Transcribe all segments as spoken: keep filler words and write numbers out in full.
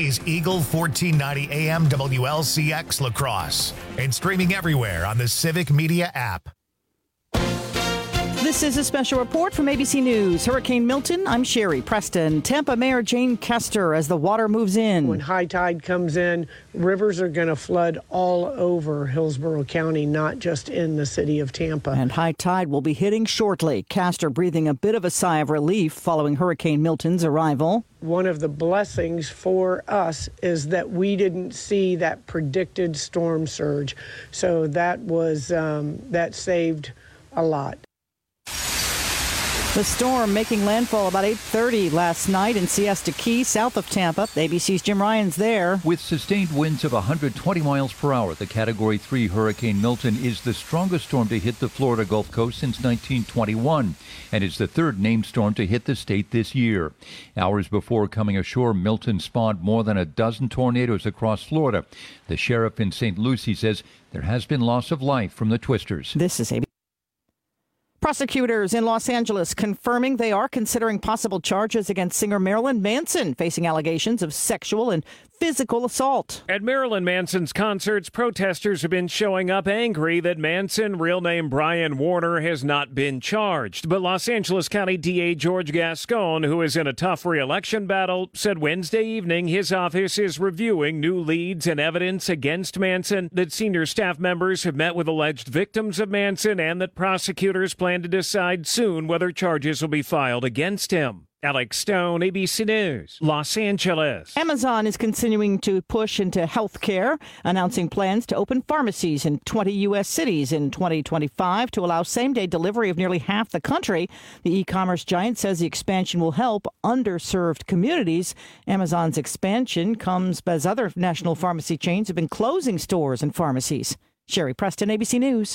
is Eagle fourteen ninety A M W L C X La Crosse and streaming everywhere on the Civic Media app. This is a special report from A B C News. Hurricane Milton, I'm Sherry Preston. Tampa Mayor Jane Kester as the water moves in. When high tide comes in, rivers are going to flood all over Hillsborough County, not just in the city of Tampa. And high tide will be hitting shortly. Kester breathing a bit of a sigh of relief following Hurricane Milton's arrival. One of the blessings for us is that we didn't see that predicted storm surge. So that was, um, that saved a lot. The storm making landfall about eight thirty last night in Siesta Key, south of Tampa. A B C's Jim Ryan's there. With sustained winds of one hundred twenty miles per hour, the Category three Hurricane Milton is the strongest storm to hit the Florida Gulf Coast since nineteen twenty-one, and is the third named storm to hit the state this year. Hours before coming ashore, Milton spawned more than a dozen tornadoes across Florida. The sheriff in Saint Lucie says there has been loss of life from the twisters. This is A B C. Prosecutors in Los Angeles confirming they are considering possible charges against singer Marilyn Manson, facing allegations of sexual and physical assault. At Marilyn Manson's concerts, protesters have been showing up angry that Manson, real name Brian Warner, has not been charged. But Los Angeles County D A George Gascon, who is in a tough re-election battle, said Wednesday evening his office is reviewing new leads and evidence against Manson, that senior staff members have met with alleged victims of Manson, and that prosecutors plan to decide soon whether charges will be filed against him. Alex Stone, A B C News, Los Angeles. Amazon is continuing to push into health care, announcing plans to open pharmacies in twenty U S cities in twenty twenty-five to allow same-day delivery of nearly half the country. The e-commerce giant says the expansion will help underserved communities. Amazon's expansion comes as other national pharmacy chains have been closing stores and pharmacies. Sherry Preston, A B C News.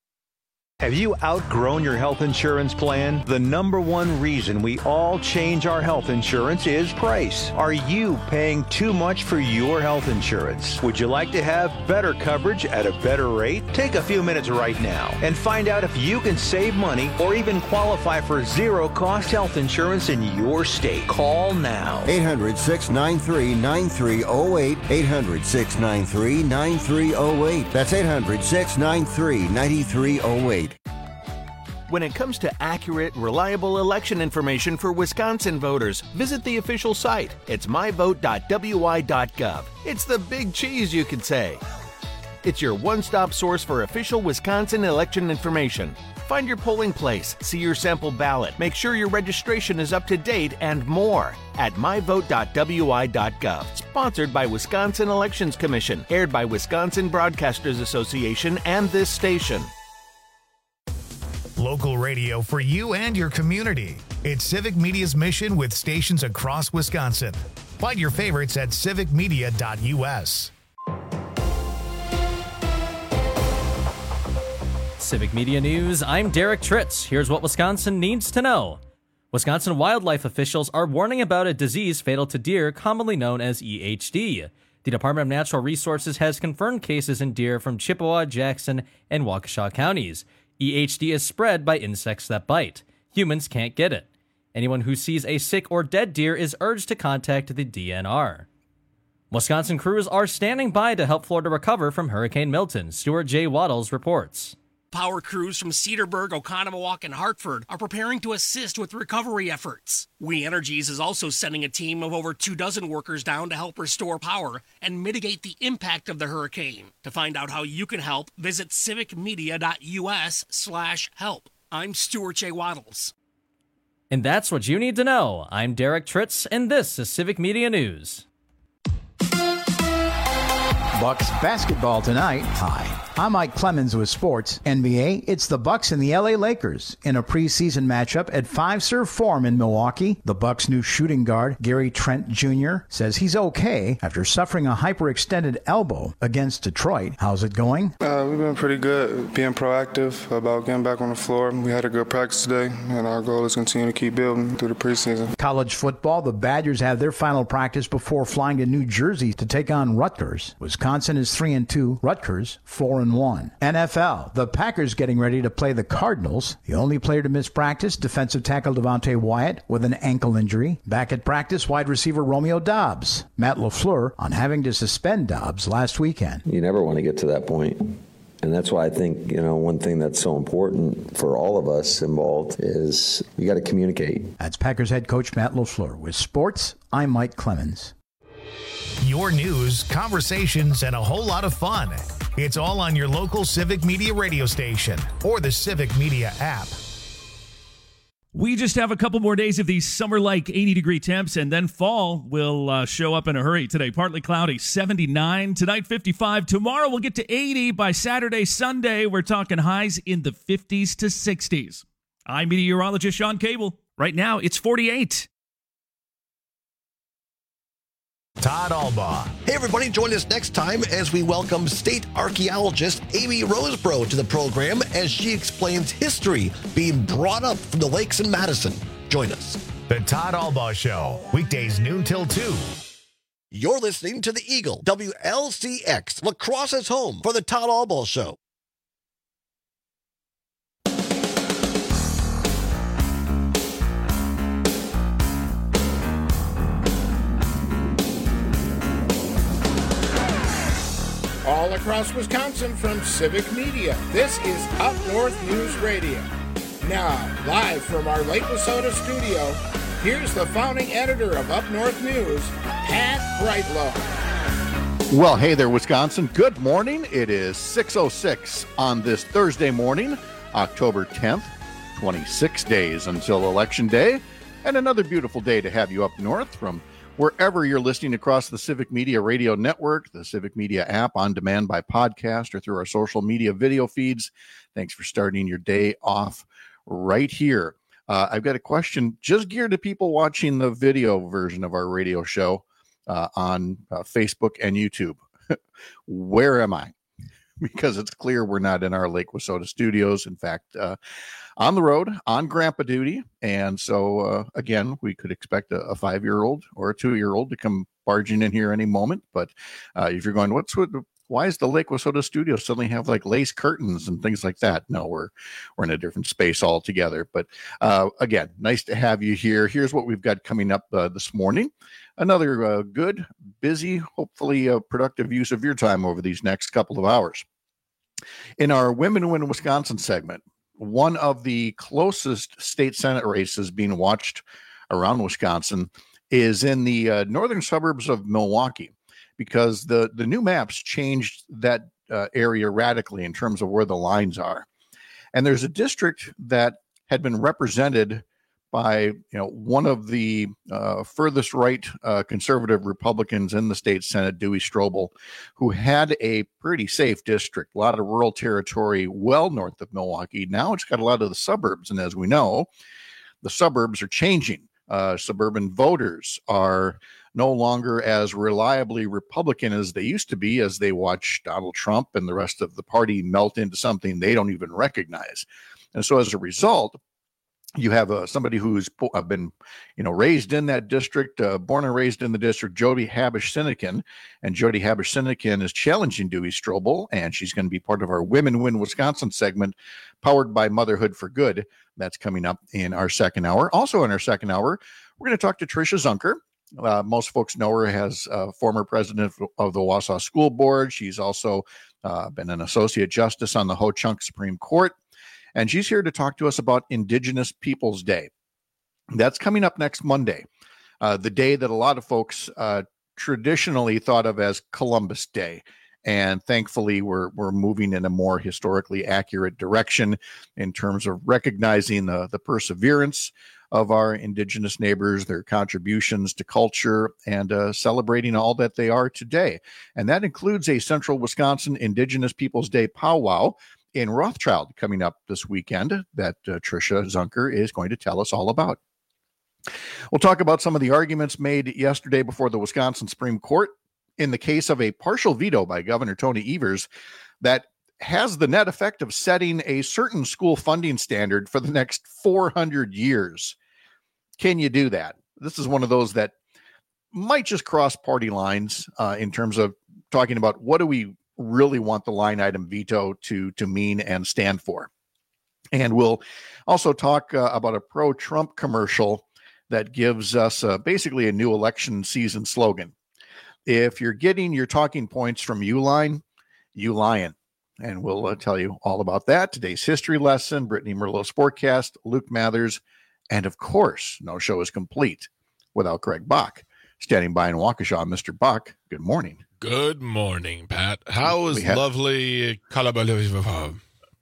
Have you outgrown your health insurance plan? The number one reason we all change our health insurance is price. Are you paying too much for your health insurance? Would you like to have better coverage at a better rate? Take a few minutes right now and find out if you can save money or even qualify for zero-cost health insurance in your state. Call now. eight hundred, six nine three, nine three zero eight. eight hundred, six nine three, nine three zero eight. That's eight hundred, six nine three, nine three zero eight. When it comes to accurate, reliable election information for Wisconsin voters, visit the official site. It's my vote dot w i dot gov. It's the big cheese, you could say. It's your one-stop source for official Wisconsin election information. Find your polling place, see your sample ballot, make sure your registration is up to date, and more at my vote dot w i dot gov. Sponsored by Wisconsin Elections Commission, aired by Wisconsin Broadcasters Association and this station. Local radio for you and your community. It's Civic Media's mission with stations across Wisconsin. Find your favorites at civic media dot u s. Civic Media News, I'm Derek Tritz. Here's what Wisconsin needs to know. Wisconsin wildlife officials are warning about a disease fatal to deer commonly known as E H D. The Department of Natural Resources has confirmed cases in deer from Chippewa, Jackson, and Waukesha counties. E H D is spread by insects that bite. Humans can't get it. Anyone who sees a sick or dead deer is urged to contact the D N R. Wisconsin crews are standing by to help Florida recover from Hurricane Milton. Stuart J. Waddles reports. Power crews from Cedarburg, Oconomowoc, and Hartford are preparing to assist with recovery efforts. We Energies is also sending a team of over two dozen workers down to help restore power and mitigate the impact of the hurricane. To find out how you can help, visit civic media dot u s slash help. I'm Stuart J. Waddles. And that's what you need to know. I'm Derek Tritz, and this is Civic Media News. Bucks basketball tonight. Hi, I'm Mike Clemens with sports. N B A, it's the Bucks and the L A Lakers in a preseason matchup at Fiserv Forum in Milwaukee. The Bucks' new shooting guard, Gary Trent Junior, says he's okay after suffering a hyperextended elbow against Detroit. How's it going? Uh, we've been pretty good, being proactive about getting back on the floor. We had a good practice today, and our goal is to continue to keep building through the preseason. College football, the Badgers have their final practice before flying to New Jersey to take on Rutgers. Wisconsin is three and two, Rutgers four and one. N F L, the Packers getting ready to play the Cardinals. The only player to miss practice, defensive tackle Devontae Wyatt with an ankle injury. Back at practice, wide receiver Romeo Doubs. Matt LaFleur on having to suspend Doubs last weekend. You never want to get to that point. And that's why I think, you know, one thing that's so important for all of us involved is you got to communicate. That's Packers head coach Matt LaFleur. With sports, I'm Mike Clemens. Your news, conversations, and a whole lot of fun. It's all on your local Civic Media radio station or the Civic Media app. We just have a couple more days of these summer-like eighty-degree temps, and then fall will uh, show up in a hurry. Today, partly cloudy, seventy-nine. Tonight, fifty-five. Tomorrow, we'll get to eighty. By Saturday, Sunday, we're talking highs in the fifties to sixties. I'm meteorologist Sean Cable. Right now, it's forty-eight. Todd Albaugh. Hey, everybody, join us next time as we welcome state archaeologist Amy Roseborough to the program as she explains history being brought up from the lakes in Madison. Join us. The Todd Albaugh Show, weekdays noon till two. You're listening to the Eagle, W L C X, La Crosse's home for the Todd Albaugh Show. All across Wisconsin from Civic Media, this is Up North News Radio. Now, live from our Lake Wissota studio, here's the founding editor of Up North News, Pat Brightlow. Well, hey there, Wisconsin. Good morning. It is six oh six on this Thursday morning, October tenth, twenty-six days until Election Day, and another beautiful day to have you up north from wherever you're listening across the Civic Media Radio Network, the Civic Media app, on demand by podcast, or through our social media video feeds. Thanks for starting your day off right here. Uh, I've got a question just geared to people watching the video version of our radio show uh, on uh, Facebook and YouTube. Where am I? Because it's clear we're not in our Lake Wissota studios. In fact, uh, on the road, on grandpa duty. And so, uh, again, we could expect a, a five-year-old or a two-year-old to come barging in here any moment. But uh, if you're going, what's what? Why is the Lake Wissota studio suddenly have like lace curtains and things like that? No, we're we're in a different space altogether. But uh, again, nice to have you here. Here's what we've got coming up uh, this morning. Another uh, good, busy, hopefully uh, productive use of your time over these next couple of hours. In our Women Win Wisconsin segment, one of the closest state Senate races being watched around Wisconsin is in the uh, northern suburbs of Milwaukee, because the, the new maps changed that uh, area radically in terms of where the lines are. And there's a district that had been represented by, you know, one of the uh, furthest right uh, conservative Republicans in the state Senate, Dewey Strobel, who had a pretty safe district, a lot of rural territory well north of Milwaukee. Now it's got a lot of the suburbs. And as we know, the suburbs are changing. Uh, suburban voters are no longer as reliably Republican as they used to be as they watch Donald Trump and the rest of the party melt into something they don't even recognize. And so as a result, you have uh, somebody who's uh, been, you know, raised in that district, uh, born and raised in the district, Jody Habush-Sinekin. And Jody Habush-Sinekin is challenging Dewey Strobel, and she's going to be part of our Women Win Wisconsin segment, powered by Motherhood for Good. That's coming up in our second hour. Also in our second hour, we're going to talk to Tricia Zunker. Uh, most folks know her as uh, former president of the Wausau School Board. She's also uh, been an associate justice on the Ho-Chunk Supreme Court. And she's here to talk to us about Indigenous Peoples Day. That's coming up next Monday, uh, the day that a lot of folks uh, traditionally thought of as Columbus Day. And thankfully, we're we're moving in a more historically accurate direction in terms of recognizing the, the perseverance of our Indigenous neighbors, their contributions to culture, and uh, celebrating all that they are today. And that includes a Central Wisconsin Indigenous Peoples Day powwow in Rothschild coming up this weekend that uh, Tricia Zunker is going to tell us all about. We'll talk about some of the arguments made yesterday before the Wisconsin Supreme Court in the case of a partial veto by Governor Tony Evers that has the net effect of setting a certain school funding standard for the next four hundred years. Can you do that? This is one of those that might just cross party lines uh, in terms of talking about what do we really want the line item veto to to mean and stand for. And we'll also talk uh, about a pro-Trump commercial that gives us uh, basically a new election season slogan. If you're getting your talking points from Uline, you lying. And we'll uh, tell you all about that. Today's history lesson, Brittany Merlot Sportcast, Luke Mathers, and of course, no show is complete without Greg Bach. Standing by in Waukesha, Mister Bach, good morning. Good morning, Pat. How is have- lovely Kalamazoo?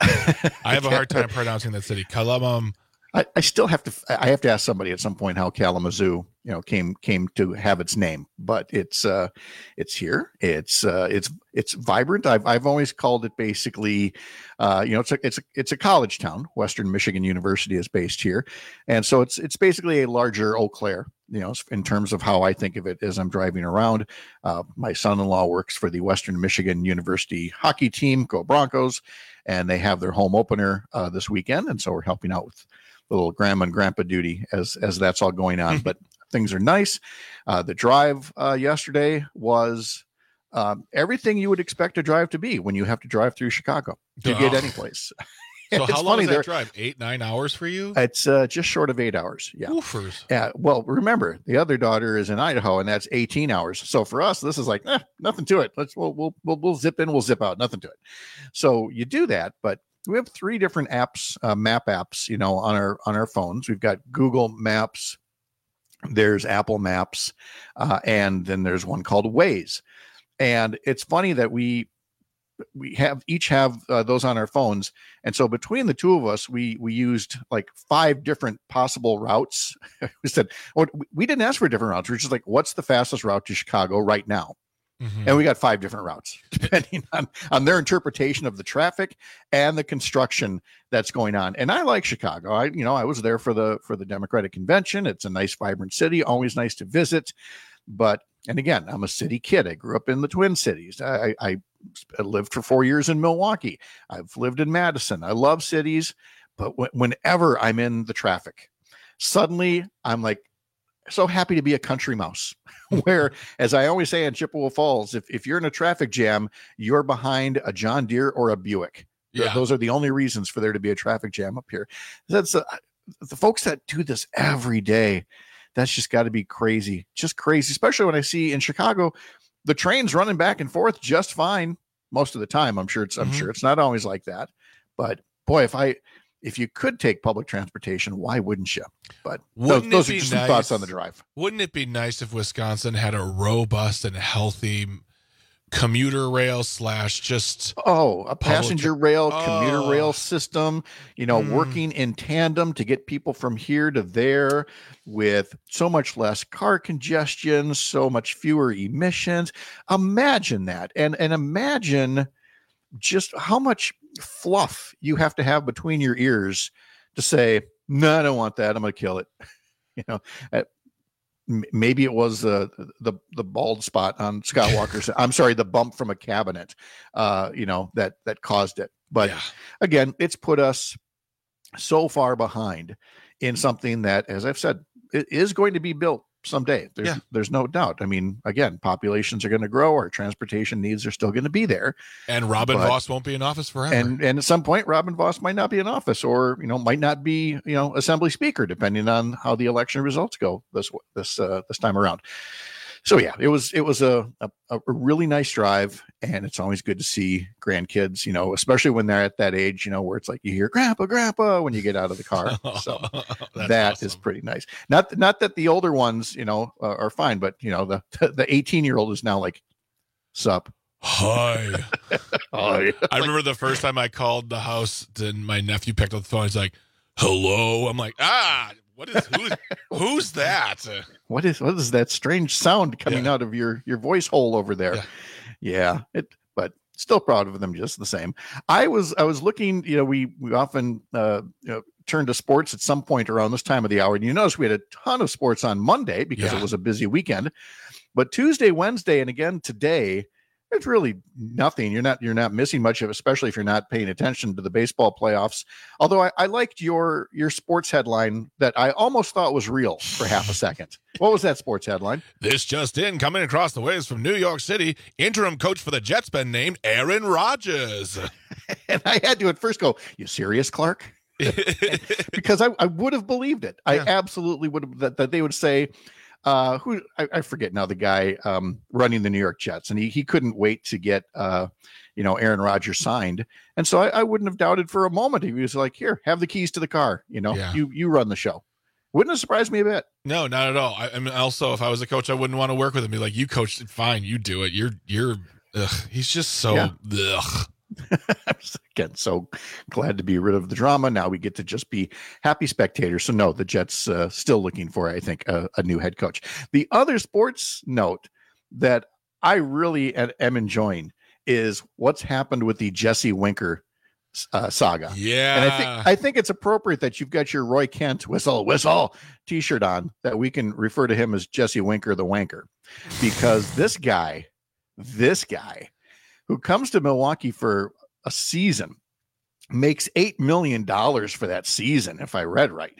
I have a hard time pronouncing that city. Kalamam. I, I still have to. I have to ask somebody at some point how Kalamazoo, you know, came came to have its name. But it's uh, it's here. It's uh, it's it's vibrant. I've I've always called it basically, uh, you know, it's a it's a it's a college town. Western Michigan University is based here, and so it's it's basically a larger Eau Claire. You know, in terms of how I think of it as I'm driving around. Uh, my son-in-law works for the Western Michigan University hockey team, Go Broncos, and they have their home opener uh, this weekend, and so we're helping out with little grandma and grandpa duty as as that's all going on. But things are nice. Uh, the drive uh, yesterday was um, everything you would expect a drive to be when you have to drive through Chicago to Oh. get any place. So It's how long funny, is that there- drive? Eight, nine hours for you? It's uh, just short of eight hours. Yeah. Woofers. Yeah. Well, remember the other daughter is in Idaho, and that's eighteen hours. So for us, this is like eh, nothing to it. Let's we'll, we'll we'll we'll zip in, we'll zip out. Nothing to it. So you do that, but we have three different apps, uh, map apps, you know, on our on our phones. We've got Google Maps, there's Apple Maps, uh, and then there's one called Waze. And it's funny that we we have each have uh, those on our phones, and so between the two of us, we we used like five different possible routes. We said, well, we didn't ask for different routes. We're just like, what's the fastest route to Chicago right now? Mm-hmm. And we got five different routes depending on, on their interpretation of the traffic and the construction that's going on. And I like Chicago. I, you know, I was there for the, for the Democratic Convention. It's a nice, vibrant city, always nice to visit. But, and again, I'm a city kid. I grew up in the Twin Cities. I, I, I lived for four years in Milwaukee. I've lived in Madison. I love cities, but wh- whenever I'm in the traffic, suddenly I'm like, so happy to be a country mouse. Where, as I always say in Chippewa Falls, if, if you're in a traffic jam, you're behind a John Deere or a Buick. Th- Yeah. Those are the only reasons for there to be a traffic jam up here. That's uh, the folks that do this every day. That's just got to be crazy, just crazy. Especially when I see in Chicago, the trains running back and forth just fine most of the time. I'm sure it's I'm Mhm. sure it's not always like that, but boy, if I if you could take public transportation, why wouldn't you? But those, Wouldn't those it are be just some nice- thoughts on the drive. Wouldn't it be nice if Wisconsin had a robust and healthy commuter rail slash just Oh, a public passenger tra- rail, commuter Oh. rail system, you know, Mm. working in tandem to get people from here to there with so much less car congestion, so much fewer emissions. Imagine that. And and imagine just how much fluff you have to have between your ears to say, no, I don't want that. I'm going to kill it. You know, uh, m- maybe it was uh, the the bald spot on Scott Walker's. I'm sorry, the bump from a cabinet, uh, you know, that that caused it. But again, it's put us so far behind in something that, as I've said, it is going to be built someday. There's Yeah. there's no doubt. I mean, again, populations are going to grow. Our transportation needs are still going to be there. and Robin But- Voss won't be in office forever. And and at some point, Robin Voss might not be in office, or you know, might not be you know assembly speaker, depending on how the election results go this this uh, this time around. So yeah, it was it was a, a a really nice drive, and it's always good to see grandkids, you know, especially when they're at that age, you know, where it's like you hear "Grandpa, Grandpa" when you get out of the car. So That's that is pretty nice. Not not that the older ones, you know, uh, are fine, but you know, the the eighteen year old is now like, "Sup." Hi. Hi. I remember the first time I called the house and my nephew picked up the phone. He's like, hello. I'm like, ah, what is who's who's that? What is what is that strange sound coming out of your your voice hole over there? Yeah. yeah, it. But still proud of them just the same. I was I was looking. You know, we we often uh, you know, turn to sports at some point around this time of the hour, and you notice we had a ton of sports on Monday because Yeah. it was a busy weekend. But Tuesday, Wednesday, and again today, it's really nothing. You're not you're not missing much of it, especially if you're not paying attention to the baseball playoffs. Although I, I liked your your sports headline that I almost thought was real for half a second. What was that sports headline? This just in, coming across the waves from New York City, interim coach for the Jets been named Aaron Rodgers. And I had to at first go, you serious, Clark? Because I, I would have believed it. I yeah. absolutely would have, that, that they would say, uh, who I, I forget now, the guy um, running the New York Jets, and he, he couldn't wait to get, uh, you know, Aaron Rodgers signed. And so I, I wouldn't have doubted for a moment. He was like, here, have the keys to the car. You know, yeah. you, you run the show. Wouldn't have surprised me a bit. No, not at all. I, I mean, also, if I was a coach, I wouldn't want to work with him. Be like, you coached it fine. You do it. You're, you're, ugh. He's just so, yeah. ugh. Again, so glad to be rid of the drama. Now we get to just be happy spectators. So no, the Jets uh, still looking for, I think, a, a new head coach. The other sports note that I really am enjoying is what's happened with the Jesse Winker uh, saga. Yeah, and I think I think it's appropriate that you've got your Roy Kent whistle whistle T-shirt on, that we can refer to him as Jesse Winker the Wanker, because this guy, this guy. who comes to Milwaukee for a season, makes eight million dollars for that season, if I read right.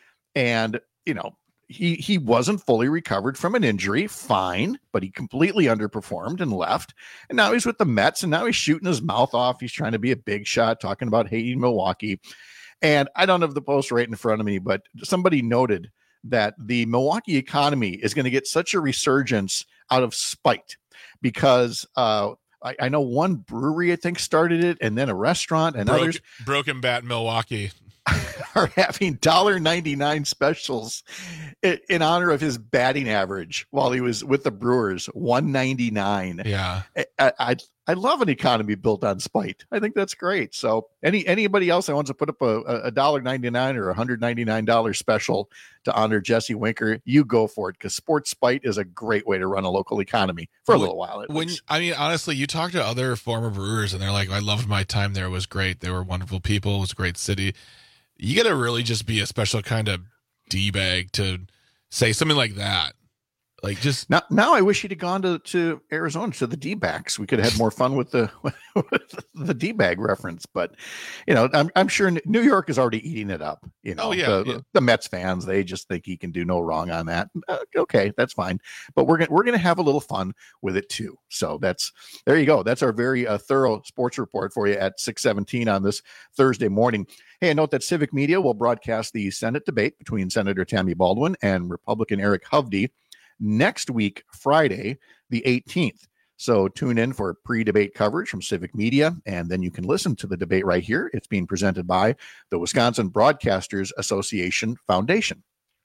And, you know, he, he wasn't fully recovered from an injury, fine, but he completely underperformed and left. And now he's with the Mets, and now he's shooting his mouth off. He's trying to be a big shot, talking about hating Milwaukee. And I don't have the post right in front of me, but somebody noted that the Milwaukee economy is going to get such a resurgence out of spite because, uh, I, I know one brewery, I think, started it, and then a restaurant, and Broken, others. Broken Bat Milwaukee are having one dollar ninety-nine specials in, in honor of his batting average while he was with the Brewers, one ninety-nine. Yeah. I, I I love an economy built on spite. I think that's great. So any anybody else that wants to put up a, a one dollar ninety-nine or a one hundred ninety-nine dollars special to honor Jesse Winker, you go for it, because sports spite is a great way to run a local economy for a when, little while. When least. I mean, honestly, you talk to other former Brewers and they're like, I loved my time there. It was great. They were wonderful people. It was a great city. You got to really just be a special kind of D-bag to say something like that. Like just now, now I wish he'd have gone to, to Arizona to the D-backs. We could have had more fun with the with the D-bag reference. But you know, I'm I'm sure New York is already eating it up. You know, oh, yeah, the, yeah. the Mets fans, they just think he can do no wrong on that. Uh, okay, that's fine. But we're gonna we're gonna have a little fun with it too. So that's there you go. That's our very uh, thorough sports report for you at six seventeen on this Thursday morning. Hey, and note that Civic Media will broadcast the Senate debate between Senator Tammy Baldwin and Republican Eric Hovde next week, Friday, the eighteenth. So tune in for pre-debate coverage from Civic Media, and then you can listen to the debate right here. It's being presented by the Wisconsin Broadcasters Association Foundation.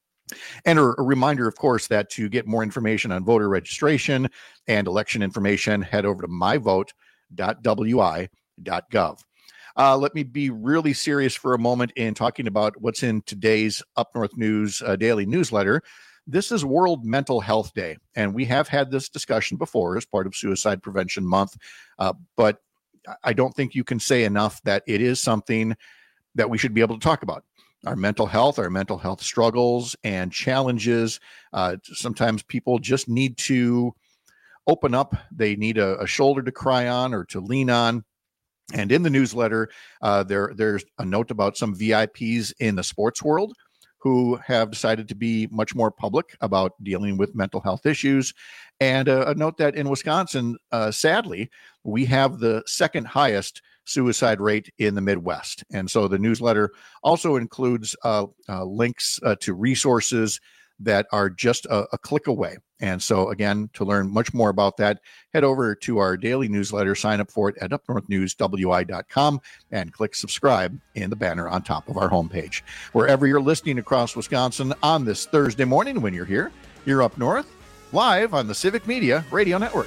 And a, a reminder, of course, that to get more information on voter registration and election information, head over to my vote dot w i dot gov. Uh, let me be really serious for a moment in talking about what's in today's Up North News uh, daily newsletter. This is World Mental Health Day, and we have had this discussion before as part of Suicide Prevention Month, uh, but I don't think you can say enough that it is something that we should be able to talk about. Our mental health, our mental health struggles and challenges. Uh, sometimes people just need to open up. They need a, a shoulder to cry on or to lean on. And in the newsletter, uh, there there's a note about some V I Ps in the sports world who have decided to be much more public about dealing with mental health issues. And uh, a note that in Wisconsin, uh, sadly, we have the second highest suicide rate in the Midwest. And so the newsletter also includes uh, uh, links uh, to resources that are just a, a click away. And so again, to learn much more about that, head over to our daily newsletter, sign up for it at up north news w i dot com and click subscribe in the banner on top of our homepage. Wherever you're listening across Wisconsin on this Thursday morning, when you're here, you're Up North, live on the Civic Media Radio Network.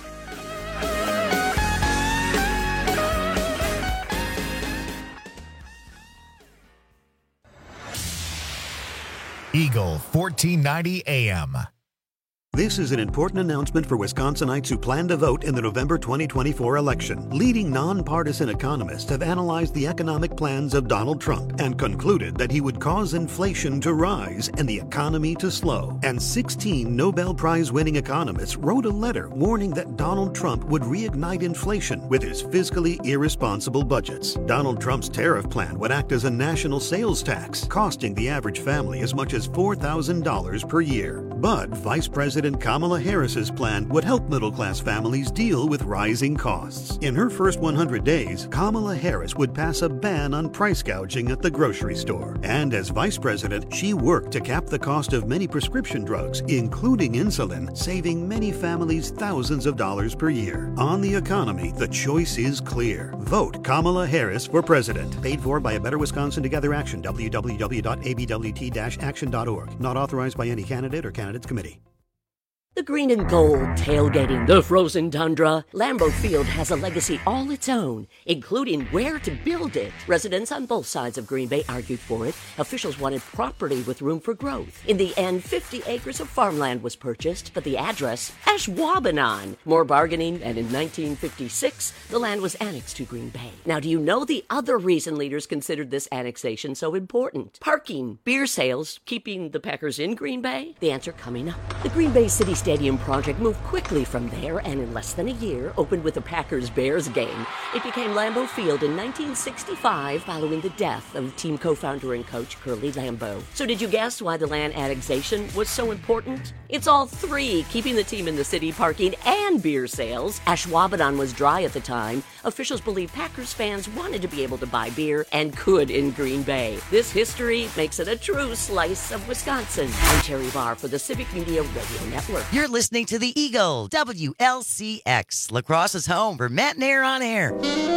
Eagle fourteen ninety A M. This is an important announcement for Wisconsinites who plan to vote in the November twenty twenty-four election. Leading nonpartisan economists have analyzed the economic plans of Donald Trump and concluded that he would cause inflation to rise and the economy to slow. And sixteen Nobel Prize-winning economists wrote a letter warning that Donald Trump would reignite inflation with his fiscally irresponsible budgets. Donald Trump's tariff plan would act as a national sales tax, costing the average family as much as four thousand dollars per year. But Vice President Kamala Harris's plan would help middle-class families deal with rising costs. In her first one hundred days, Kamala Harris would pass a ban on price gouging at the grocery store. And as vice president, she worked to cap the cost of many prescription drugs, including insulin, saving many families thousands of dollars per year. On the economy, the choice is clear. Vote Kamala Harris for president. Paid for by A Better Wisconsin Together Action, w w w dot a b w t dash action dot org. Not authorized by any candidate or candidates committee. The green and gold tailgating the frozen tundra. Lambeau Field has a legacy all its own, including where to build it. Residents on both sides of Green Bay argued for it. Officials wanted property with room for growth. In the end, fifty acres of farmland was purchased, but the address, Ashwaubenon. More bargaining, and in nineteen fifty-six, the land was annexed to Green Bay. Now, do you know the other reason leaders considered this annexation so important? Parking, beer sales, keeping the Packers in Green Bay? The answer coming up. The Green Bay City Stadium project moved quickly from there and in less than a year opened with a Packers-Bears game. It became Lambeau Field in nineteen sixty-five following the death of team co-founder and coach Curly Lambeau. So did you guess why the land annexation was so important? It's all three, keeping the team in the city, parking, and beer sales. Ashwaubenon was dry at the time. Officials believe Packers fans wanted to be able to buy beer and could in Green Bay. This history makes it a true slice of Wisconsin. I'm Terry Barr for the Civic Media Radio Network. You're listening to the Eagle, W L C X, La Crosse's home for Matt and Air on Air.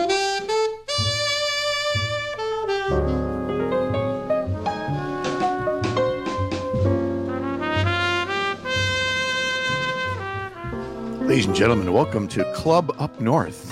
Ladies and gentlemen, welcome to Club Up North,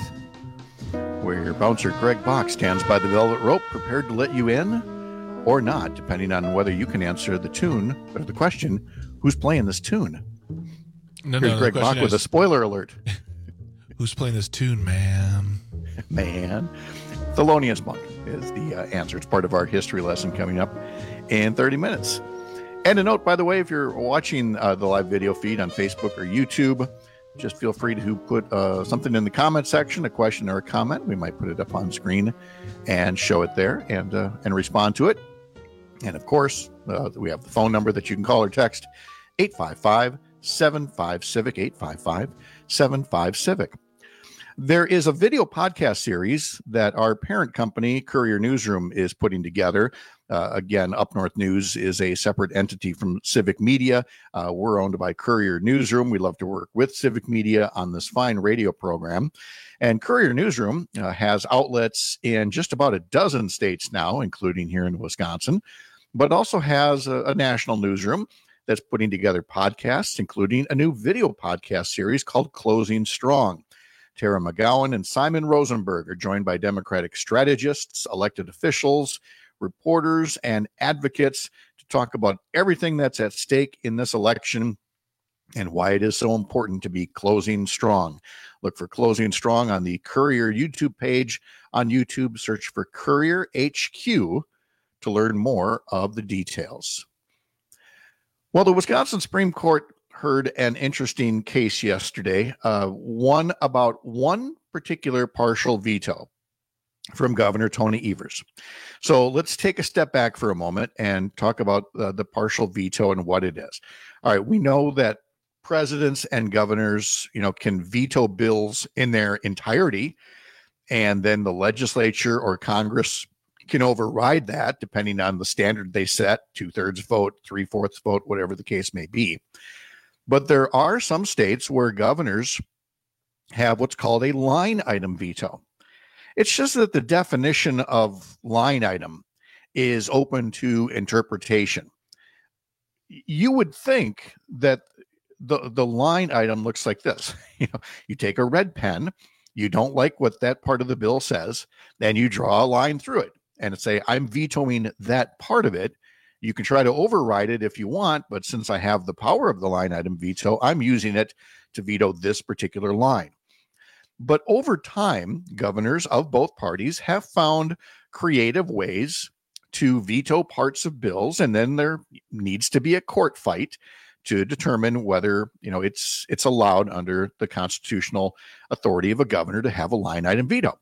where your bouncer Greg Bach stands by the velvet rope, prepared to let you in or not, depending on whether you can answer the tune or the question, who's playing this tune? No, Here's no, Greg Bach with a spoiler alert. Who's playing this tune, man? Man. Thelonious Monk is the uh, answer. It's part of our history lesson coming up in thirty minutes. And a note, by the way, if you're watching uh, the live video feed on Facebook or YouTube, just feel free to put uh, something in the comment section, a question or a comment. We might put it up on screen and show it there and uh, and respond to it. And of course, uh, we have the phone number that you can call or text, eight five five, seven five, civic, eight five five, seven five, civic. There is a video podcast series that our parent company, Courier Newsroom, is putting together. Uh, again, Up North News is a separate entity from Civic Media. Uh, we're owned by Courier Newsroom. We love to work with Civic Media on this fine radio program. And Courier Newsroom uh, has outlets in just about a dozen states now, including here in Wisconsin, but also has a, a national newsroom that's putting together podcasts, including a new video podcast series called Closing Strong. Tara McGowan and Simon Rosenberg are joined by Democratic strategists, elected officials, reporters, and advocates to talk about everything that's at stake in this election and why it is so important to be closing strong. Look for Closing Strong on the Courier YouTube page. On YouTube, search for Courier H Q to learn more of the details. Well, the Wisconsin Supreme Court heard an interesting case yesterday, uh, one about one particular partial veto from Governor Tony Evers. So let's take a step back for a moment and talk about uh, the partial veto and what it is. All right, we know that presidents and governors, you know, can veto bills in their entirety, and then the legislature or Congress can override that depending on the standard they set, two-thirds vote, three-fourths vote, whatever the case may be. But there are some states where governors have what's called a line item veto. It's just that the definition of line item is open to interpretation. You would think that the, the line item looks like this. You know, you take a red pen, you don't like what that part of the bill says, then you draw a line through it and say, I'm vetoing that part of it. You can try to override it if you want, but since I have the power of the line item veto, I'm using it to veto this particular line. But over time, governors of both parties have found creative ways to veto parts of bills, and then there needs to be a court fight to determine whether, you know, it's it's allowed under the constitutional authority of a governor to have a line item veto.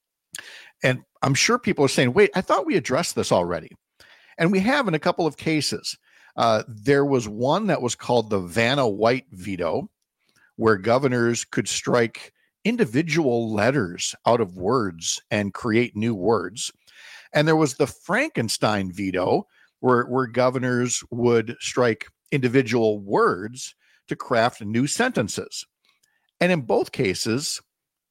And I'm sure people are saying, wait, I thought we addressed this already. And we have in a couple of cases. Uh, there was one that was called the Vanna White veto, where governors could strike individual letters out of words and create new words. And there was the Frankenstein veto, where, where governors would strike individual words to craft new sentences. And in both cases,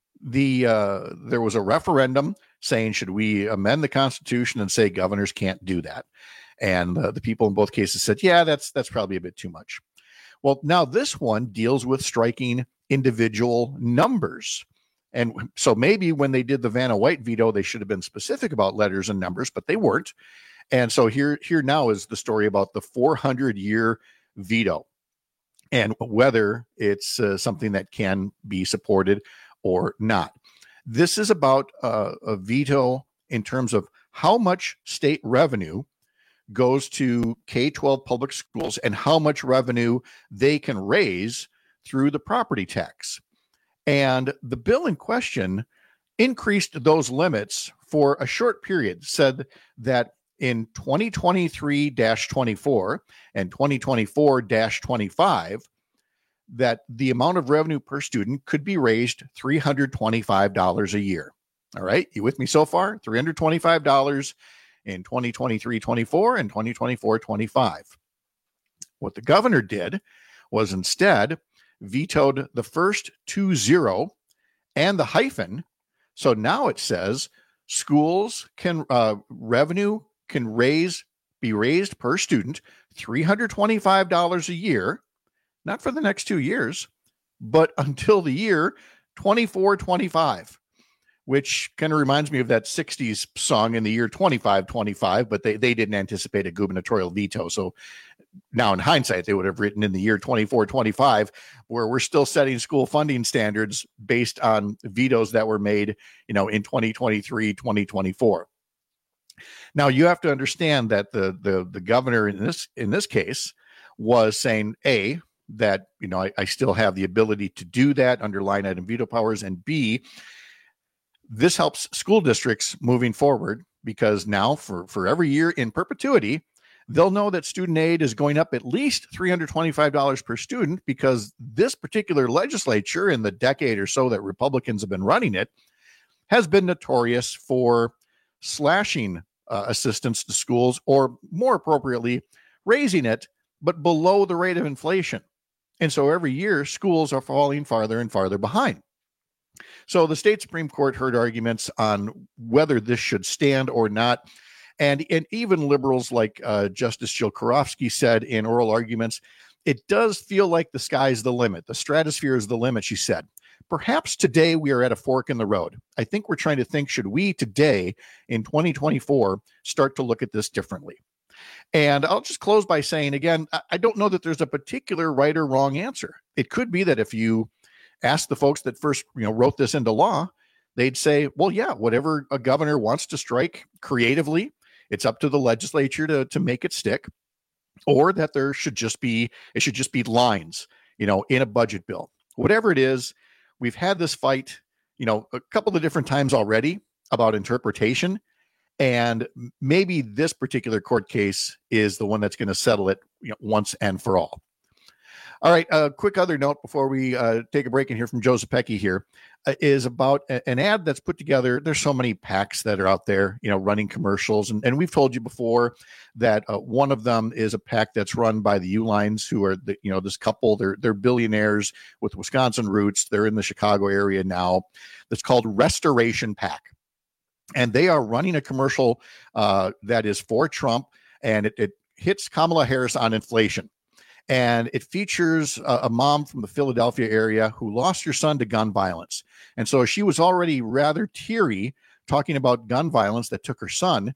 the uh, there was a referendum saying, should we amend the Constitution and say governors can't do that? And uh, the people in both cases said, yeah, that's that's probably a bit too much. Well, now this one deals with striking individual numbers. And so maybe when they did the Vanna White veto, they should have been specific about letters and numbers, but they weren't. And so here, here now is the story about the four hundred year veto and whether it's uh, something that can be supported or not. This is about uh, a veto in terms of how much state revenue goes to K twelve public schools and how much revenue they can raise through the property tax. And the bill in question increased those limits for a short period, said that in twenty twenty-three dash twenty-four and twenty twenty-four dash twenty-five, that the amount of revenue per student could be raised three hundred twenty-five dollars a year. All right, you with me so far? three hundred twenty-five dollars in twenty twenty-three twenty-four and twenty twenty-four twenty-five. What the governor did was instead vetoed the first two zero and the hyphen. So now it says schools can uh, revenue can raise be raised per student three hundred twenty-five dollars a year, not for the next two years, but until the year twenty-four twenty-five, which kind of reminds me of that sixties song in the year twenty-five twenty-five, but they, they didn't anticipate a gubernatorial veto. So now in hindsight, they would have written in the year twenty-four twenty-five, where we're still setting school funding standards based on vetoes that were made, you know, in twenty twenty-three, twenty twenty-four. Now you have to understand that the the the governor in this in this case was saying, A, that, you know, I, I still have the ability to do that under line item veto powers, and B, this helps school districts moving forward, because now for, for every year in perpetuity, they'll know that student aid is going up at least three hundred twenty-five dollars per student, because this particular legislature, in the decade or so that Republicans have been running it, has been notorious for slashing uh, assistance to schools, or more appropriately, raising it, but below the rate of inflation. And so every year, schools are falling farther and farther behind. So the state Supreme Court heard arguments on whether this should stand or not. And, and even liberals like uh, Justice Jill Karofsky said in oral arguments, it does feel like the sky's the limit. The stratosphere is the limit, she said. Perhaps today we are at a fork in the road. I think we're trying to think, should we today in twenty twenty-four start to look at this differently? And I'll just close by saying, again, I don't know that there's a particular right or wrong answer. It could be that if you ask the folks that first, you know, wrote this into law, they'd say, well, yeah, whatever a governor wants to strike creatively, it's up to the legislature to, to make it stick, or that there should just be, it should just be lines, you know, in a budget bill. Whatever it is, we've had this fight, you know, a couple of different times already about interpretation. And maybe this particular court case is the one that's going to settle it, you know, once and for all. All right. A quick other note before we uh, take a break and hear from Joe Zepecki here uh, is about a, an ad that's put together. There's so many PACs that are out there, you know, running commercials. And, and we've told you before that uh, one of them is a PAC that's run by the Uihleins, who are, the, you know, this couple, they're, they're billionaires with Wisconsin roots. They're in the Chicago area now. That's called Restoration PAC. And they are running a commercial uh, that is for Trump, and it, it hits Kamala Harris on inflation. And it features a, a mom from the Philadelphia area who lost her son to gun violence. And so she was already rather teary talking about gun violence that took her son.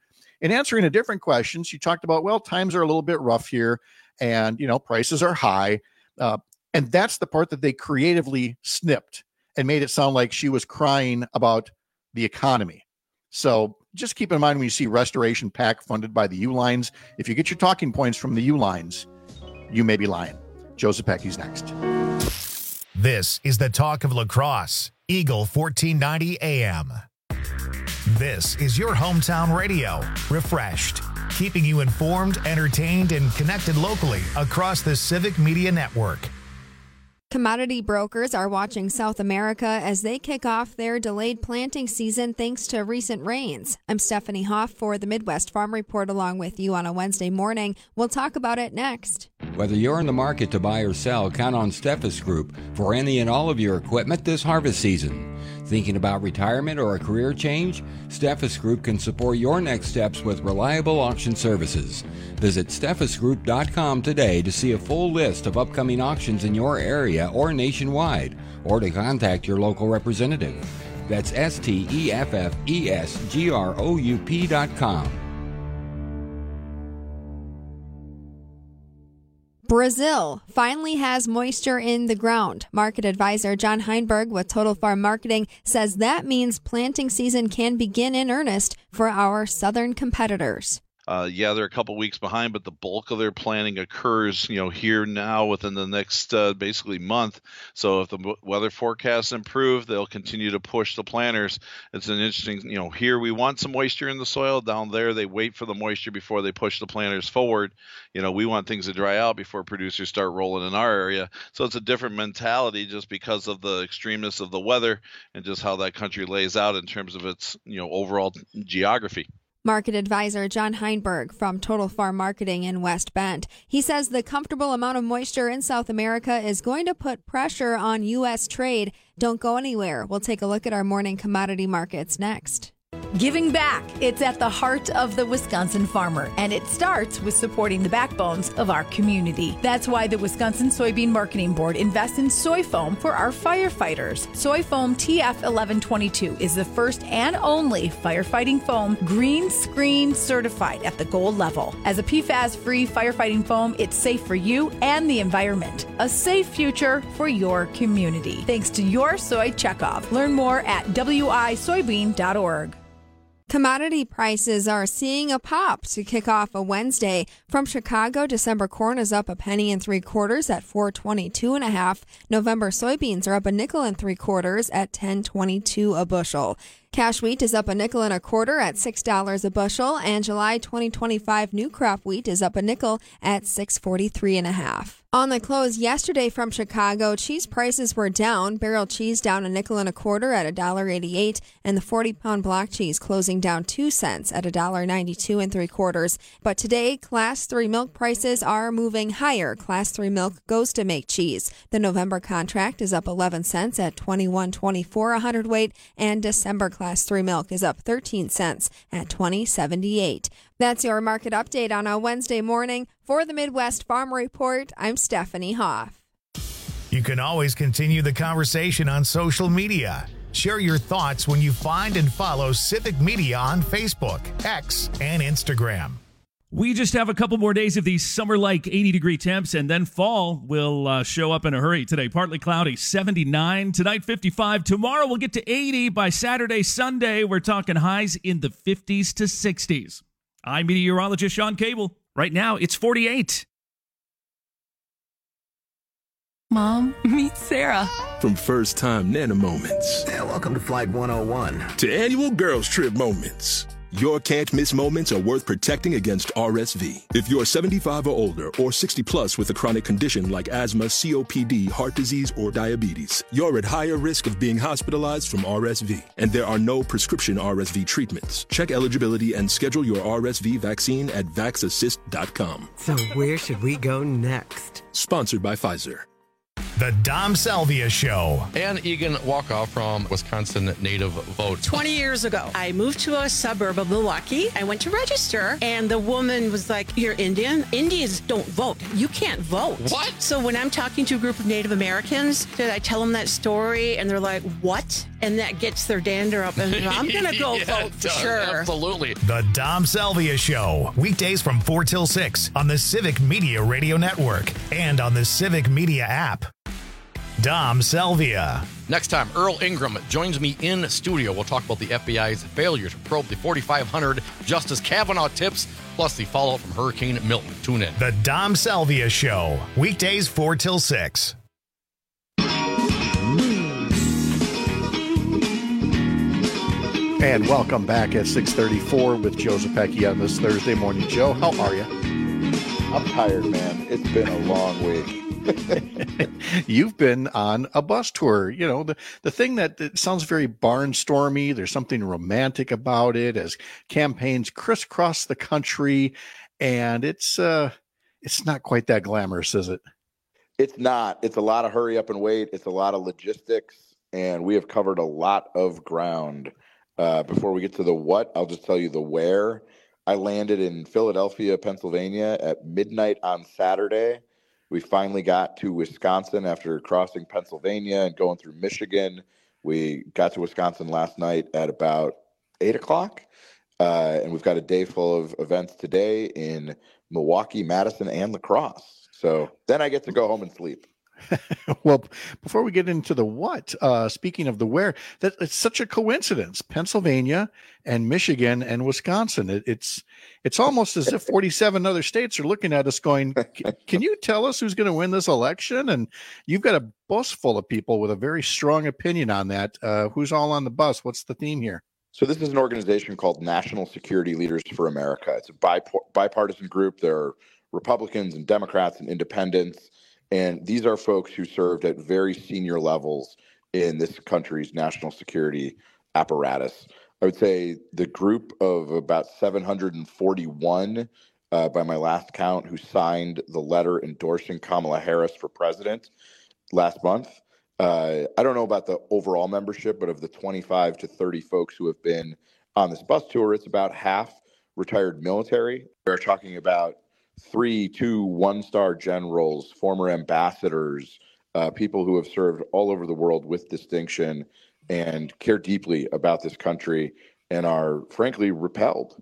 In answering a different question, she talked about, well, times are a little bit rough here and, you know, prices are high. Uh, and that's the part that they creatively snipped and made it sound like she was crying about the economy. So just keep in mind when you see Restoration PAC funded by the U-Lines, if you get your talking points from the U-Lines, you may be lying. Joseph Pecky's next. This is the talk of lacrosse, Eagle fourteen ninety A M. This is your hometown radio, refreshed, keeping you informed, entertained, and connected locally across the Civic Media Network. Commodity brokers are watching South America as they kick off their delayed planting season thanks to recent rains. I'm Stephanie Hoff for the Midwest Farm Report along with you on a Wednesday morning. We'll talk about it next. Whether you're in the market to buy or sell, count on Steffes Group for any and all of your equipment this harvest season. Thinking about retirement or a career change? Steffes Group can support your next steps with reliable auction services. Visit steffes group dot com today to see a full list of upcoming auctions in your area or nationwide, or to contact your local representative. That's S T E F F E S G R O U P dot com. Brazil finally has moisture in the ground. Market advisor John Heinberg with Total Farm Marketing says that means planting season can begin in earnest for our southern competitors. Uh, yeah, they're a couple weeks behind, but the bulk of their planting occurs, you know, here now within the next uh, basically month. So if the w- weather forecasts improve, they'll continue to push the planters. It's an interesting, you know, here we want some moisture in the soil. Down there, they wait for the moisture before they push the planters forward. You know, we want things to dry out before producers start rolling in our area. So it's a different mentality just because of the extremeness of the weather and just how that country lays out in terms of its, you know, overall geography. Market advisor John Heinberg from Total Farm Marketing in West Bend. He says the comfortable amount of moisture in South America is going to put pressure on U S trade. Don't go anywhere. We'll take a look at our morning commodity markets next. Giving back. It's at the heart of the Wisconsin farmer, and it starts with supporting the backbones of our community. That's why the Wisconsin Soybean Marketing Board invests in soy foam for our firefighters. Soy foam T F eleven twenty-two is the first and only firefighting foam green screen certified at the gold level. As a P FAS-free firefighting foam, it's safe for you and the environment. A safe future for your community. Thanks to your soy checkoff. Learn more at w i soybean dot org. Commodity prices are seeing a pop to kick off a Wednesday. From Chicago, December corn is up a penny and three quarters at four twenty-two and a half. November soybeans are up a nickel and three quarters at ten twenty-two a bushel. Cash wheat is up a nickel and a quarter at six dollars a bushel, and July twenty twenty-five new crop wheat is up a nickel at six forty-three and a half. On the close yesterday from Chicago, cheese prices were down. Barrel cheese down a nickel and a quarter at one dollar eighty-eight, and the forty-pound block cheese closing down two cents at one dollar ninety-two and three quarters. But today, Class three milk prices are moving higher. Class three milk goes to make cheese. The November contract is up eleven cents at twenty-one twenty-four a hundredweight, and December Class three milk is up thirteen cents at twenty seventy-eight. That's your market update on a Wednesday morning. For the Midwest Farm Report, I'm Stephanie Hoff. You can always continue the conversation on social media. Share your thoughts when you find and follow Civic Media on Facebook, X, and Instagram. We just have a couple more days of these summer-like eighty-degree temps, and then fall will uh, show up in a hurry today. Partly cloudy, seventy-nine. Tonight, fifty-five. Tomorrow, we'll get to eighty. By Saturday, Sunday, we're talking highs in the fifties to sixties. I'm meteorologist Sean Cable. Right now, it's forty-eight. Mom, meet Sarah. From First Time Nana Moments. Yeah, welcome to Flight one oh one. To Annual Girls Trip Moments. Your can't-miss moments are worth protecting against R S V. If you're seventy-five or older or sixty plus with a chronic condition like asthma, C O P D, heart disease, or diabetes, you're at higher risk of being hospitalized from R S V. And there are no prescription R S V treatments. Check eligibility and schedule your R S V vaccine at vax assist dot com. So where should we go next? Sponsored by Pfizer. The Dom Salvia Show. Ann Egan Walkoff from Wisconsin Native Vote. twenty years ago, I moved to a suburb of Milwaukee. I went to register, and the woman was like, "You're Indian? Indians don't vote. You can't vote." What? So when I'm talking to a group of Native Americans, did I tell them that story? And they're like, "What?" and that gets their dander up. And I'm going to go Yeah, vote it for does. sure. Absolutely. The Dom Salvia Show, weekdays from four till six on the Civic Media Radio Network and on the Civic Media app. Dom Salvia. Next time, Earl Ingram joins me in studio. We'll talk about the F B I's failure to probe the forty-five hundred Justice Kavanaugh tips, plus the fallout from Hurricane Milton. Tune in. The Dom Salvia Show, weekdays four till six. And welcome back at six thirty-four with Joe Zepecki on this Thursday morning. Joe, how are you? I'm tired, man. It's been a long week. You've been on a bus tour. You know, the, the thing that it sounds very barnstormy. There's something romantic about it as campaigns crisscross the country. And it's uh, it's not quite that glamorous, is it? It's not. It's a lot of hurry up and wait. It's a lot of logistics. And we have covered a lot of ground. Uh, before we get to the what, I'll just tell you the where. I landed in Philadelphia, Pennsylvania at midnight on Saturday. We finally got to Wisconsin after crossing Pennsylvania and going through Michigan. We got to Wisconsin last night at about eight o'clock. Uh, and we've got a day full of events today in Milwaukee, Madison, and La Crosse. So then I get to go home and sleep. Well, before we get into the what, uh, speaking of the where, that it's such a coincidence. Pennsylvania and Michigan and Wisconsin. It, it's it's almost as if forty-seven other states are looking at us going, can you tell us who's going to win this election? And you've got a bus full of people with a very strong opinion on that. Uh, who's all on the bus? What's the theme here? So this is an organization called National Security Leaders for America. It's a bip- bipartisan group. There are Republicans and Democrats and independents. And these are folks who served at very senior levels in this country's national security apparatus. I would say the group of about seven hundred forty-one, uh, by my last count, who signed the letter endorsing Kamala Harris for president last month. Uh, I don't know about the overall membership, but of the twenty-five to thirty folks who have been on this bus tour, it's about half retired military. We're talking about three, two, one-star generals, former ambassadors, uh, people who have served all over the world with distinction and care deeply about this country and are, frankly, repelled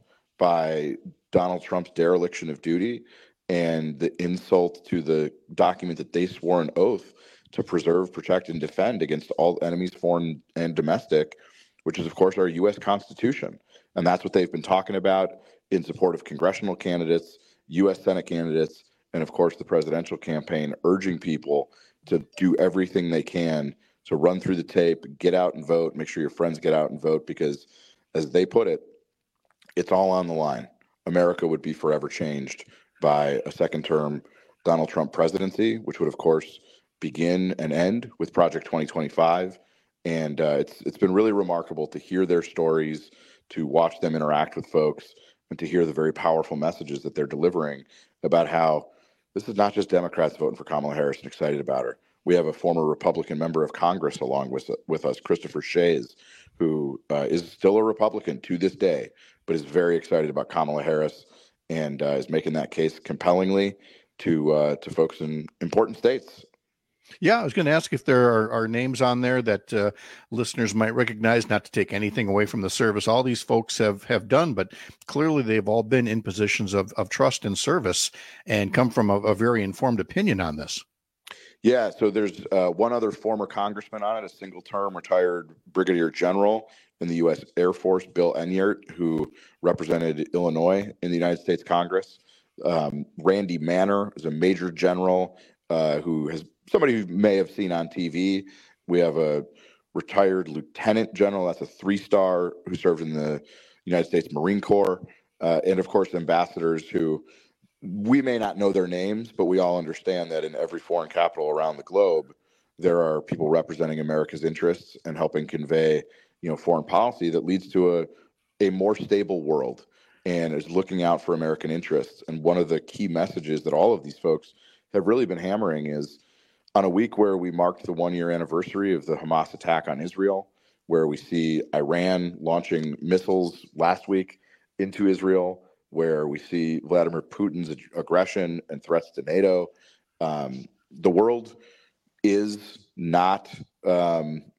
by Donald Trump's dereliction of duty and the insult to the document that they swore an oath to preserve, protect, and defend against all enemies, foreign and domestic, which is, of course, our U S Constitution. And that's what they've been talking about in support of congressional candidates, U S Senate candidates, and of course the presidential campaign, urging people to do everything they can to run through the tape, get out and vote, make sure your friends get out and vote, because as they put it, it's all on the line. America would be forever changed by a second term Donald Trump presidency, which would of course begin and end with Project twenty twenty-five. And uh, it's it's been really remarkable to hear their stories, to watch them interact with folks, and to hear the very powerful messages that they're delivering about how this is not just Democrats voting for Kamala Harris and excited about her. We have a former Republican member of Congress along with with us, Christopher Shays, who uh, is still a Republican to this day, but is very excited about Kamala Harris and uh, is making that case compellingly to uh, to folks in important states. Yeah, I was going to ask if there are, are names on there that uh, listeners might recognize, not to take anything away from the service all these folks have, have done, but clearly they've all been in positions of, of trust and service and come from a, a very informed opinion on this. Yeah, so there's uh, one other former congressman on it, a single-term retired brigadier general in the U S Air Force, Bill Enyart, who represented Illinois in the United States Congress. Um, Randy Manner is a major general uh, who has somebody who may have seen on T V. We have a retired lieutenant general, that's a three-star, who served in the United States Marine Corps. Uh, and of course, ambassadors who we may not know their names, but we all understand that in every foreign capital around the globe, there are people representing America's interests and helping convey, you know, foreign policy that leads to a, a more stable world and is looking out for American interests. And one of the key messages that all of these folks have really been hammering is, on a week where we marked the one-year anniversary of the Hamas attack on Israel, where we see Iran launching missiles last week into Israel, where we see Vladimir Putin's ag- aggression and threats to NATO, um, the world is not um, it's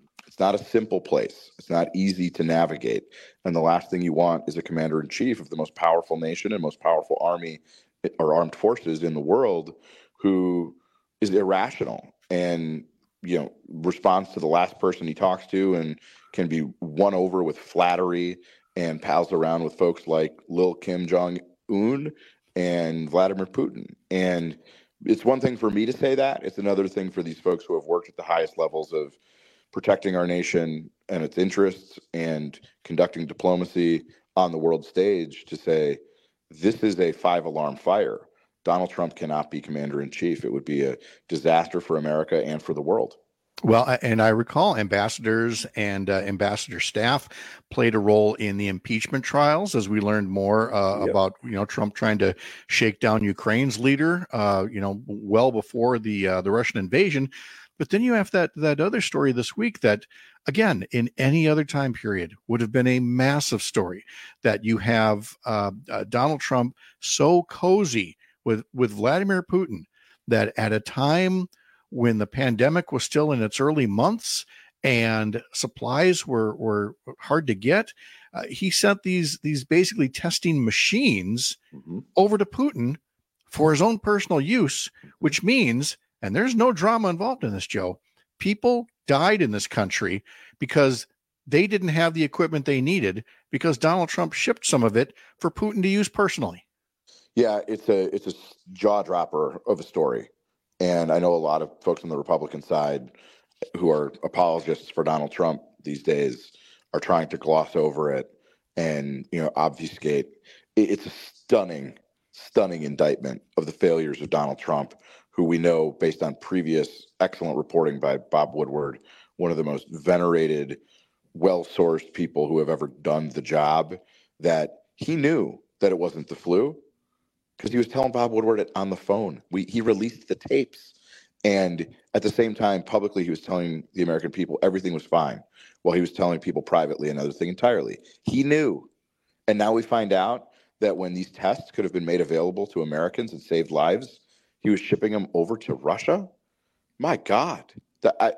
not a simple place. It's not easy to navigate. And the last thing you want is a commander-in-chief of the most powerful nation and most powerful army or armed forces in the world who is irrational and, you know, responds to the last person he talks to and can be won over with flattery and pals around with folks like Lil Kim Jong-un and Vladimir Putin. And it's one thing for me to say that. It's another thing for these folks who have worked at the highest levels of protecting our nation and its interests and conducting diplomacy on the world stage to say, this is a five-alarm fire. Donald Trump cannot be commander-in-chief. It would be a disaster for America and for the world. Well, and I recall ambassadors and uh, ambassador staff played a role in the impeachment trials as we learned more uh, yep. about, you know, Trump trying to shake down Ukraine's leader, uh, you know, well before the uh, the Russian invasion. But then you have that that other story this week that, again, in any other time period would have been a massive story, that you have uh, uh, Donald Trump so cozy with with Vladimir Putin that at a time when the pandemic was still in its early months and supplies were, were hard to get, uh, he sent these these basically testing machines mm-hmm. over to Putin for his own personal use, which means, and there's no drama involved in this, Joe, people died in this country because they didn't have the equipment they needed because Donald Trump shipped some of it for Putin to use personally. Yeah, it's a it's a jaw dropper of a story. And I know a lot of folks on the Republican side who are apologists for Donald Trump these days are trying to gloss over it and, you know, obfuscate. It's a stunning, stunning indictment of the failures of Donald Trump, who we know, based on previous excellent reporting by Bob Woodward, one of the most venerated, well-sourced people who have ever done the job, that he knew that it wasn't the flu. Because he was telling Bob Woodward it on the phone. We he released the tapes. And at the same time, publicly, he was telling the American people everything was fine, while he was telling people privately another thing entirely. He knew. And now we find out that when these tests could have been made available to Americans and saved lives, he was shipping them over to Russia. My God. That, I,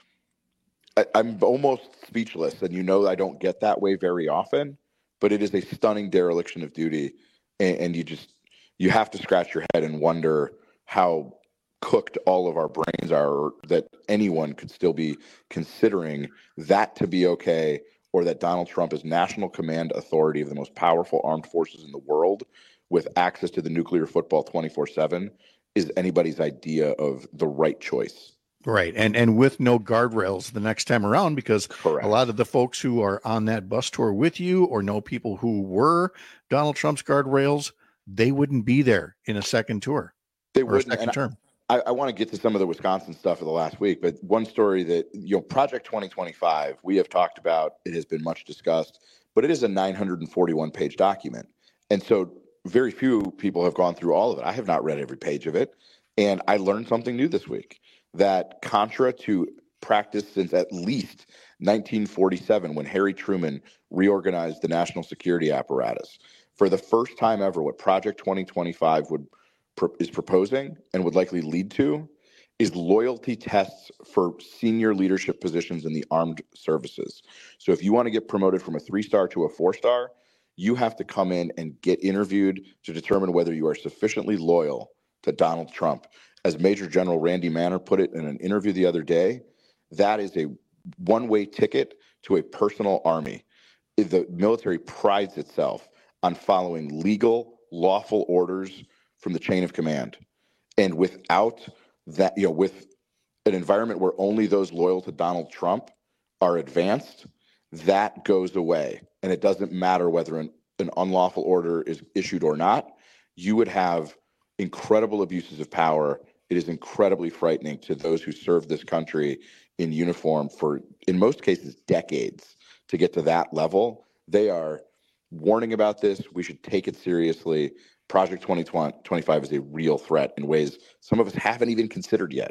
I, I'm almost speechless. And you know I don't get that way very often. But it is a stunning dereliction of duty. And, and you just... you have to scratch your head and wonder how cooked all of our brains are, or that anyone could still be considering that to be okay, or that Donald Trump is national command authority of the most powerful armed forces in the world with access to the nuclear football twenty-four seven is anybody's idea of the right choice. Right. And and with no guardrails the next time around, because Correct. A lot of the folks who are on that bus tour with you or know people who were Donald Trump's guardrails, they wouldn't be there in a second tour. They or wouldn't. A second and term. I, I want to get to some of the Wisconsin stuff of the last week, but one story that, you know, Project twenty twenty-five, we have talked about, it has been much discussed, but it is a nine hundred forty-one page document. And so very few people have gone through all of it. I have not read every page of it. And I learned something new this week, that contra to practice since at least nineteen forty-seven, when Harry Truman reorganized the national security apparatus, for the first time ever, what Project twenty twenty-five would is proposing and would likely lead to is loyalty tests for senior leadership positions in the armed services. So if you want to get promoted from a three-star to a four-star, you have to come in and get interviewed to determine whether you are sufficiently loyal to Donald Trump. As Major General Randy Manner put it in an interview the other day, that is a one-way ticket to a personal army. The military prides itself on following legal, lawful orders from the chain of command. And without that, you know, with an environment where only those loyal to Donald Trump are advanced, that goes away. And it doesn't matter whether an, an unlawful order is issued or not. You would have incredible abuses of power. It is incredibly frightening to those who serve this country in uniform for, in most cases, decades to get to that level. They are warning about this. We should take it seriously. Project twenty twenty-five is a real threat in ways some of us haven't even considered yet.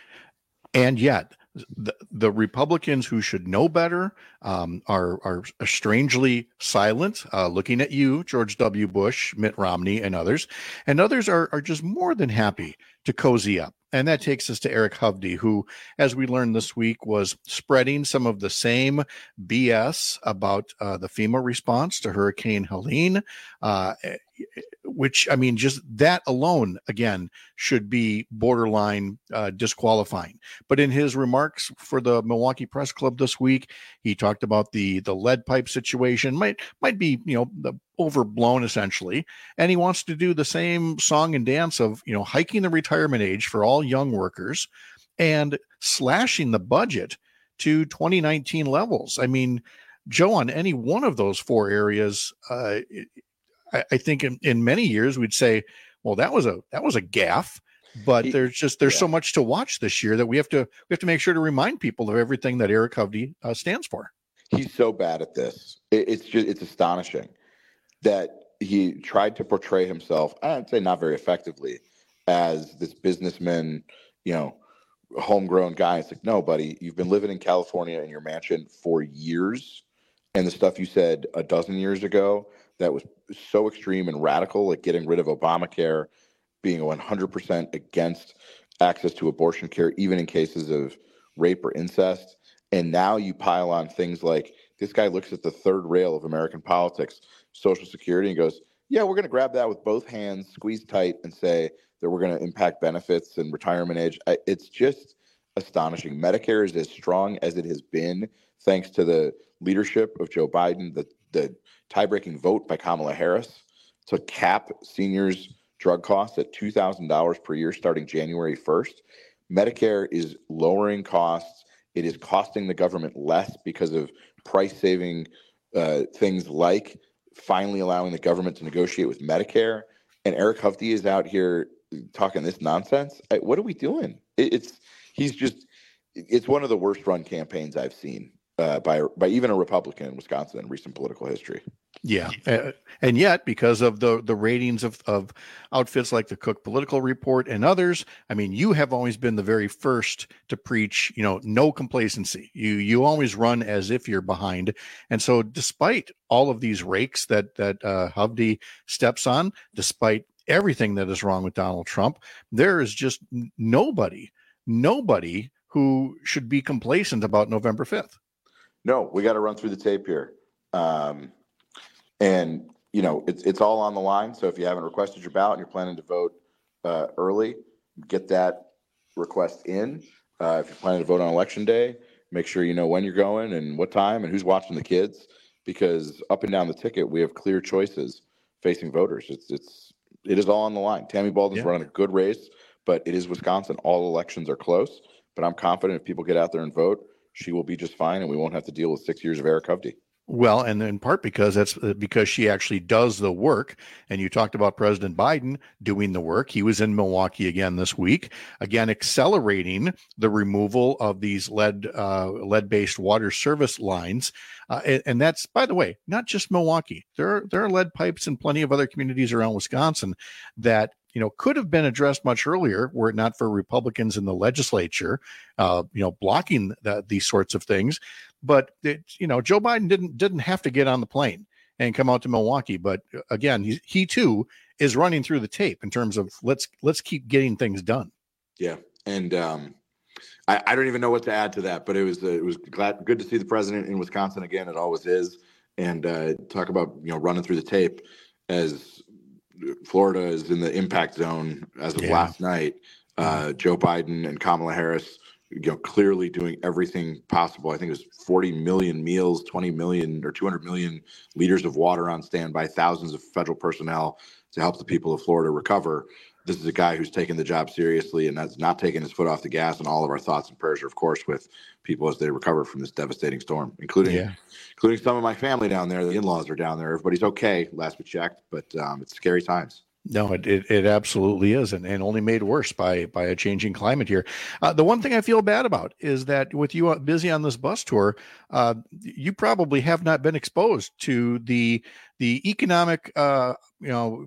And yet, the, the Republicans who should know better um, are, are strangely silent, uh, looking at you, George W. Bush, Mitt Romney, and others. And others are, are just more than happy to cozy up And that takes us to Eric Hovde, who, as we learned this week, was spreading some of the same B S about uh, the FEMA response to Hurricane Helene, uh, which, I mean, just that alone, again, should be borderline uh, disqualifying. But in his remarks for the Milwaukee Press Club this week, he talked about the the lead pipe situation, might might be, you know, the overblown essentially. And he wants to do the same song and dance of, you know, hiking the retirement age for all young workers and slashing the budget to twenty nineteen levels. I mean, Joe, on any one of those four areas, uh, I, I think in, in many years we'd say, well, that was a that was a gaffe. But there's just there's yeah. so much to watch this year that we have to we have to make sure to remind people of everything that Eric Hovde uh, stands for. He's so bad at this. It, it's just it's astonishing that he tried to portray himself, I'd say not very effectively, as this businessman, you know, homegrown guy. It's like, no, buddy, you've been living in California in your mansion for years, and the stuff you said a dozen years ago that was so extreme and radical, like getting rid of Obamacare, being one hundred percent against access to abortion care, even in cases of rape or incest. And now you pile on things like this guy looks at the third rail of American politics, Social Security, and goes, yeah, we're going to grab that with both hands, squeeze tight, and say that we're going to impact benefits and retirement age. I, it's just astonishing. Medicare is as strong as it has been thanks to the leadership of Joe Biden, the, the tie-breaking vote by Kamala Harris to cap seniors' drug costs at two thousand dollars per year starting January first. Medicare is lowering costs. It is costing the government less because of price-saving uh, things like finally allowing the government to negotiate with Medicare. And Eric Hovde is out here talking this nonsense. I, what are we doing? It, it's he's just it's one of the worst-run campaigns I've seen uh, by by even a Republican in Wisconsin in recent political history. Yeah. Uh, and yet, because of the, the ratings of, of outfits like the Cook Political Report and others, I mean, you have always been the very first to preach, you know, no complacency. You you always run as if you're behind. And so despite all of these rakes that, that uh, Hovde steps on, despite everything that is wrong with Donald Trump, there is just nobody, nobody who should be complacent about November fifth. No, we got to run through the tape here. Um, And, you know, it's it's all on the line. So if you haven't requested your ballot and you're planning to vote uh, early, get that request in. Uh, if you're planning to vote on election day, make sure you know when you're going and what time and who's watching the kids, because up and down the ticket, we have clear choices facing voters. It's it's it is all on the line. Tammy Baldwin's yeah. running a good race, but it is Wisconsin. All elections are close. But I'm confident if people get out there and vote, she will be just fine, and we won't have to deal with six years of Eric Hovde. Well, and in part because that's because she actually does the work. And you talked about President Biden doing the work. He was in Milwaukee again this week, again, accelerating the removal of these lead, uh, lead-based water service lines. Uh, and, and that's, by the way, not just Milwaukee. There are, there are lead pipes in plenty of other communities around Wisconsin that, you know, could have been addressed much earlier were it not for Republicans in the legislature, uh, you know, blocking the, these sorts of things. But it, you know, Joe Biden didn't didn't have to get on the plane and come out to Milwaukee. But again, he he too is running through the tape in terms of let's let's keep getting things done. Yeah, and um, I, I don't even know what to add to that. But it was uh, it was glad good to see the president in Wisconsin again. It always is. And uh, talk about you know running through the tape as Florida is in the impact zone as of yeah. last night. Uh, Joe Biden and Kamala Harris, you know, clearly doing everything possible. I think it was forty million meals, twenty million or two hundred million liters of water on standby, thousands of federal personnel to help the people of Florida recover. This is a guy who's taken the job seriously and that's not taking his foot off the gas. And all of our thoughts and prayers are, of course, with people as they recover from this devastating storm, including yeah. including some of my family down there. The in-laws are down there. Everybody's okay, last we checked, but um, it's scary times. No, it, it, it absolutely is, and, and only made worse by by a changing climate here. Uh, the one thing I feel bad about is that with you busy on this bus tour, uh, you probably have not been exposed to the the economic uh, you know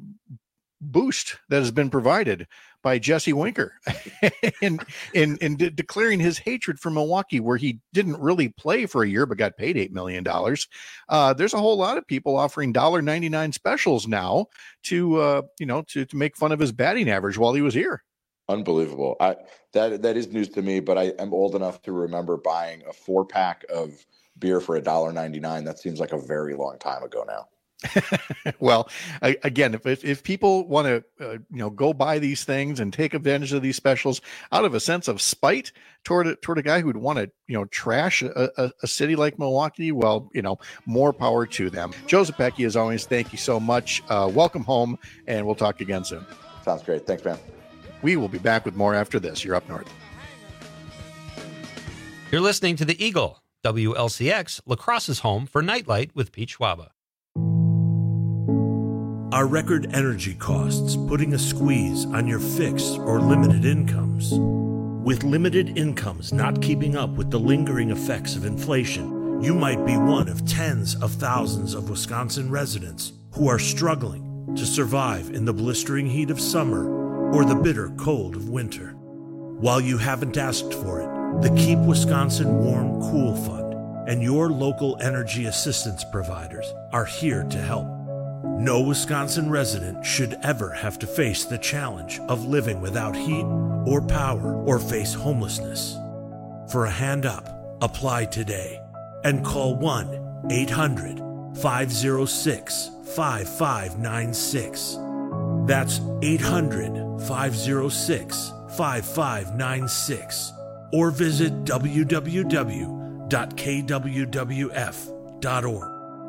boost that has been provided by Jesse Winker in, in, in de- declaring his hatred for Milwaukee, where he didn't really play for a year, but got paid eight million dollars. Uh, there's a whole lot of people offering one dollar ninety-nine specials now to, uh, you know, to, to make fun of his batting average while he was here. Unbelievable. I that that is news to me, but I am old enough to remember buying a four pack of beer for a dollar ninety-nine. That seems like a very long time ago now. Well, I, again, if, if if people want to, uh, you know, go buy these things and take advantage of these specials out of a sense of spite toward a, toward a guy who'd want to, you know, trash a, a, a city like Milwaukee, well, you know, more power to them. Joe Zepecki, as always, thank you so much. Uh, welcome home, and we'll talk again soon. Sounds great. Thanks, man. We will be back with more after this. You're up north. You're listening to the Eagle, W L C X, La Crosse's home for Nightlight with Pete Schwaba. Are record energy costs putting a squeeze on your fixed or limited incomes? With limited incomes not keeping up with the lingering effects of inflation, you might be one of tens of thousands of Wisconsin residents who are struggling to survive in the blistering heat of summer or the bitter cold of winter. While you haven't asked for it, the Keep Wisconsin Warm Cool Fund and your local energy assistance providers are here to help. No Wisconsin resident should ever have to face the challenge of living without heat or power or face homelessness. For a hand up, apply today and call one eight hundred five oh six five five nine six. That's eight hundred five oh six five five nine six or visit w w w dot k w w f dot org.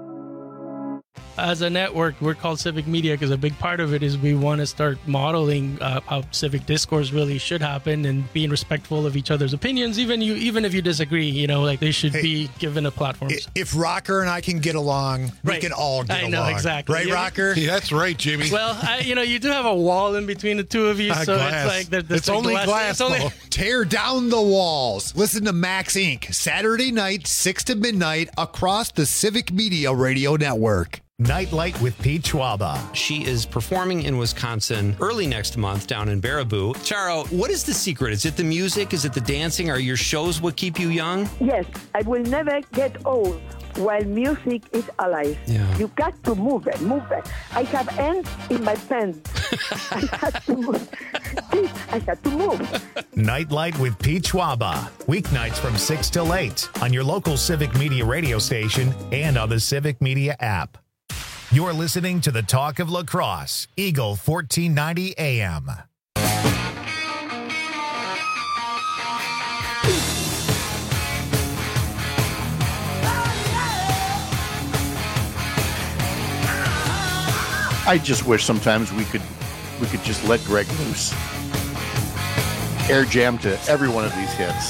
As a network, we're called Civic Media because a big part of it is we want to start modeling uh, how civic discourse really should happen and being respectful of each other's opinions, even you, even if you disagree. You know, like they should hey, be given a platform. If Rocker and I can get along, right. we can all get I along. know, exactly. Right, yeah. Rocker? Yeah, that's right, Jimmy. Well, I, you know, you do have a wall in between the two of you, uh, so glass. it's like there, there's it's like only glass. glass. It's only... Tear down the walls. Listen to Max Incorporated. Saturday night, six to midnight, across the Civic Media Radio Network. Nightlight with Pete Schwaba. She is performing in Wisconsin early next month down in Baraboo. Charo, what is the secret? Is it the music? Is it the dancing? Are your shows what keep you young? Yes, I will never get old while music is alive. Yeah. You got to move it, move it. I have ants in my pants. I had to move. I had to move. Nightlight with Pete Schwaba. Weeknights from six till eight on your local Civic Media radio station and on the Civic Media app. You're listening to the Talk of La Crosse, Eagle fourteen ninety A M. I just wish sometimes we could we could just let Greg loose. Air jam to every one of these hits.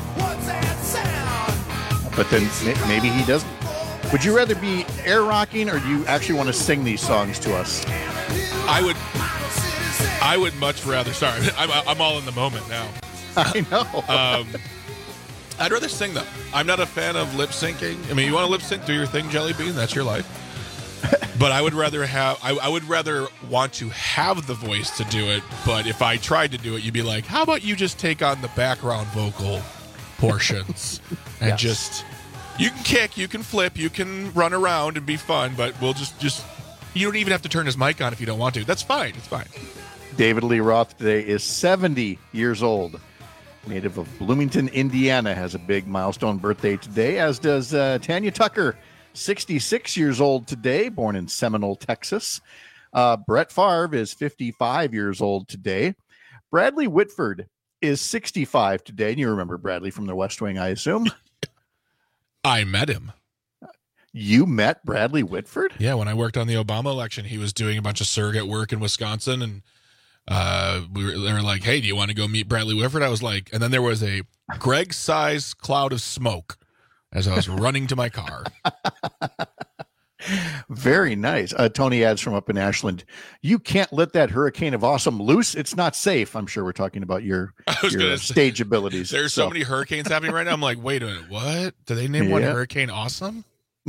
But then maybe he doesn't. Would you rather be air rocking, or do you actually want to sing these songs to us? I would. I would much rather. Sorry, I'm, I'm all in the moment now. I know. um, I'd rather sing them. I'm not a fan of lip syncing. I mean, you want to lip sync, do your thing, Jelly Bean. That's your life. But I would rather have. I, I would rather want to have the voice to do it. But if I tried to do it, you'd be like, "How about you just take on the background vocal portions and yes. just." You can kick, you can flip, you can run around and be fun, but we'll just, just you don't even have to turn his mic on if you don't want to. That's fine. It's fine. David Lee Roth today is seventy years old. Native of Bloomington, Indiana, has a big milestone birthday today, as does uh, Tanya Tucker, sixty-six years old today, born in Seminole, Texas. Uh, Brett Favre is fifty-five years old today. Bradley Whitford is sixty-five today. And you remember Bradley from the West Wing, I assume. I met him. You met Bradley Whitford? Yeah, when I worked on the Obama election, he was doing a bunch of surrogate work in Wisconsin, and uh, we were, they were like, "Hey, do you want to go meet Bradley Whitford?" I was like, and then there was a Greg-sized cloud of smoke as I was running to my car. Very nice. Uh, Tony adds from up in Ashland, "You can't let that hurricane of awesome loose. It's not safe." I'm sure we're talking about your, your stage say, abilities. There's so. so many hurricanes happening right now. I'm like, wait a minute, what? Do they name yeah. one Hurricane Awesome?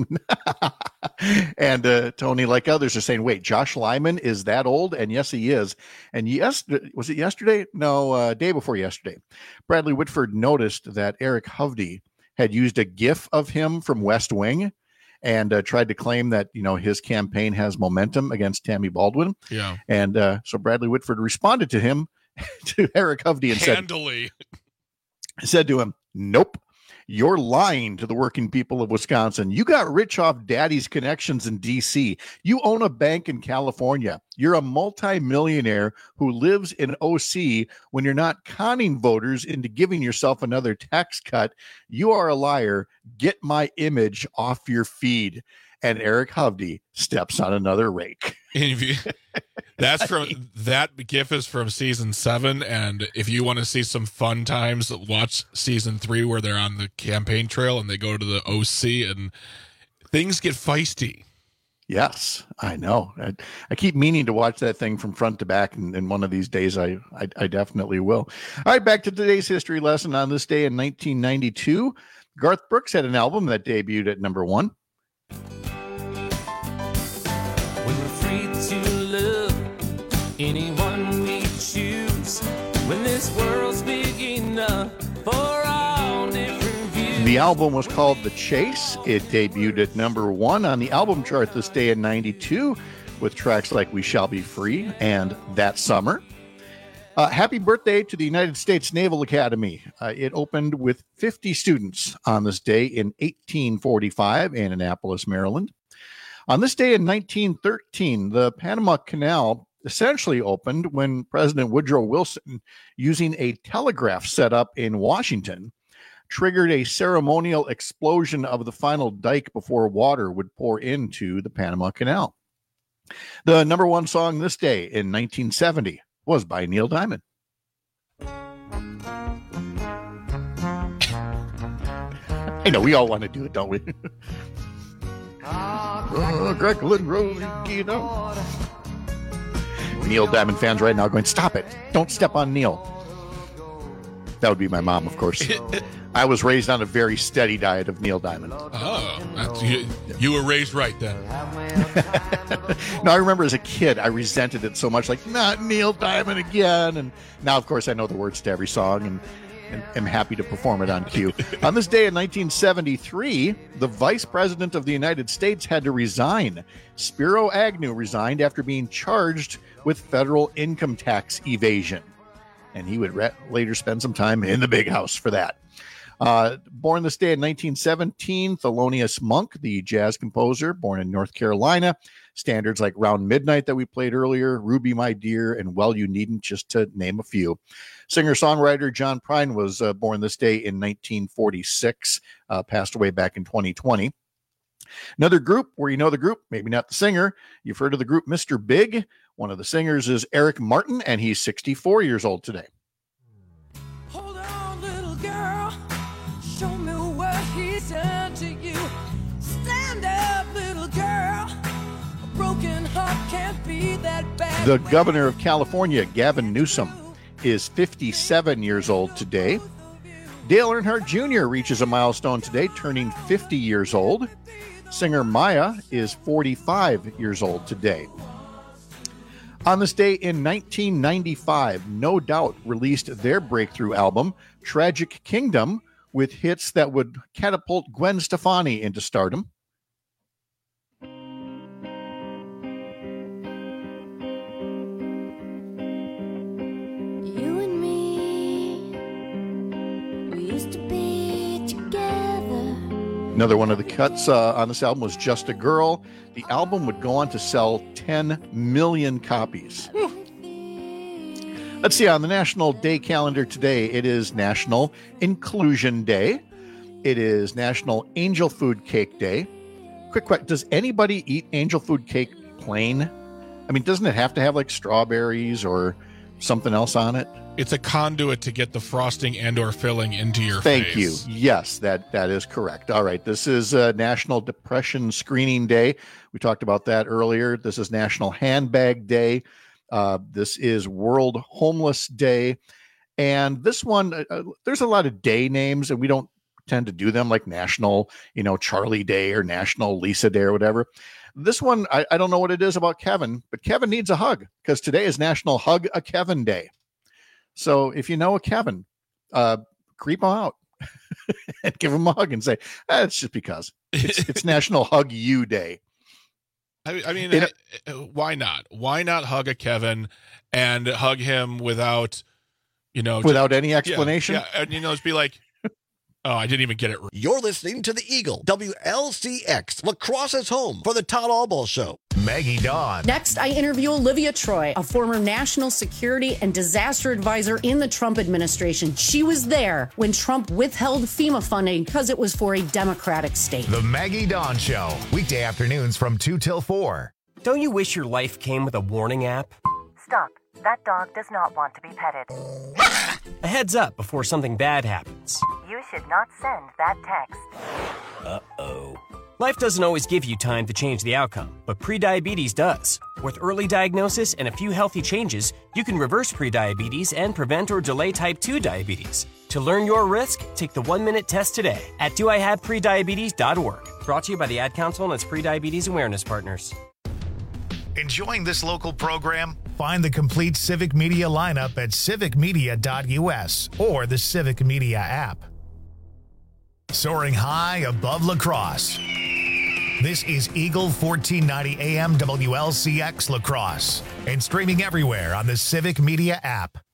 And uh, Tony, like others, are saying, wait, Josh Lyman is that old? And yes, he is. And yes, was it yesterday? No, uh, day before yesterday. Bradley Whitford noticed that Eric Hovde had used a GIF of him from West Wing and uh, tried to claim that, you know, his campaign has momentum against Tammy Baldwin. Yeah. And uh, so Bradley Whitford responded to him to Eric Hovde and Handily. said, said to him, nope. You're lying to the working people of Wisconsin. You got rich off daddy's connections in D C. You own a bank in California. You're a multimillionaire who lives in O C when you're not conning voters into giving yourself another tax cut. You are a liar. Get my image off your feed. And Eric Hovde steps on another rake. That's from that GIF is from season seven, and if you want to see some fun times, watch season three where they're on the campaign trail and they go to the O C and things get feisty. Yes, I know. I, I keep meaning to watch that thing from front to back, and, and one of these days I, I I definitely will. All right, back to today's history lesson. On this day in nineteen ninety-two, Garth Brooks had an album that debuted at number one. When we're free to love anyone we choose, when this world's big enough for all different views. The album was called The Chase. It debuted at number one on the album chart this day in ninety-two with tracks like We Shall Be Free and That Summer. Uh, happy birthday to the United States Naval Academy. Uh, it opened with fifty students on this day in eighteen forty-five in Annapolis, Maryland. On this day in nineteen thirteen, the Panama Canal essentially opened when President Woodrow Wilson, using a telegraph setup in Washington, triggered a ceremonial explosion of the final dike before water would pour into the Panama Canal. The number one song this day in nineteen seventy was by Neil Diamond. I know we all want to do it, don't we? Oh, Grecklin Road, you know. Neil Diamond fans right now going, stop it. Don't step on Neil. That would be my mom, of course. I was raised on a very steady diet of Neil Diamond. Oh, that's, you, you were raised right then. No, I remember as a kid, I resented it so much, like, not Neil Diamond again. And now, of course, I know the words to every song and, and am happy to perform it on cue. On this day in nineteen seventy-three, the Vice President of the United States had to resign. Spiro Agnew resigned after being charged with federal income tax evasion. And he would re- later spend some time in the big house for that. Uh, born this day in nineteen seventeen, Thelonious Monk, the jazz composer, born in North Carolina. Standards like Round Midnight that we played earlier, Ruby My Dear, and Well You Needn't, just to name a few. Singer-songwriter John Prine was uh, born this day in nineteen forty-six, uh, passed away back in twenty twenty. Another group where you know the group, maybe not the singer. You've heard of the group Mister Big. One of the singers is Eric Martin, and he's sixty-four years old today. Hold on, little girl. Show me what he's done to you. Stand up, little girl. A broken heart can't be that bad. The governor of California, Gavin Newsom, is fifty-seven years old today. Dale Earnhardt Junior reaches a milestone today, turning fifty years old. Singer Maya is forty-five years old today. On this day in nineteen ninety-five, No Doubt released their breakthrough album, Tragic Kingdom, with hits that would catapult Gwen Stefani into stardom. You and me, we used to be together. Another one of the cuts uh, on this album was Just a Girl. The album would go on to sell ten million copies. Let's see, on the National Day calendar today, it is National Inclusion Day. It is National Angel Food Cake Day. Quick question, does anybody eat angel food cake plain? I mean, doesn't it have to have like strawberries or something else on it? It's a conduit to get the frosting and or filling into your Thank face. you. Yes, that, that is correct. All right. This is uh, National Depression Screening Day. We talked about that earlier. This is National Handbag Day. Uh, this is World Homeless Day. And this one, uh, there's a lot of day names, and we don't tend to do them like National, you know, Charlie Day or National Lisa Day or whatever. This one, I, I don't know what it is about Kevin, but Kevin needs a hug because today is National Hug a Kevin Day. So if you know a Kevin, uh, creep him out and give him a hug and say, ah, it's just because it's, it's National Hug You Day. I, I mean, It- uh, why not? Why not hug a Kevin and hug him without, you know, Without just- any yeah, explanation? Yeah, and you know, just be like, oh, I didn't even get it right. You're listening to the Eagle, W L C X, Lacrosse's home for the Todd Albaugh Show. Maggie Dawn. Next, I interview Olivia Troy, a former national security and disaster advisor in the Trump administration. She was there when Trump withheld FEMA funding because it was for a Democratic state. The Maggie Dawn Show. Weekday afternoons from two till four. Don't you wish your life came with a warning app? Stop. That dog does not want to be petted. A heads up before something bad happens. You should not send that text. Uh-oh. Life doesn't always give you time to change the outcome, but prediabetes does. With early diagnosis and a few healthy changes, you can reverse prediabetes and prevent or delay type two diabetes. To learn your risk, take the one-minute test today at do I have prediabetes dot org. Brought to you by the Ad Council and its prediabetes awareness partners. Enjoying this local program? Find the complete Civic Media lineup at civic media dot U S or the Civic Media app. Soaring high above La Crosse. This is Eagle fourteen ninety A M W L C X La Crosse and streaming everywhere on the Civic Media app.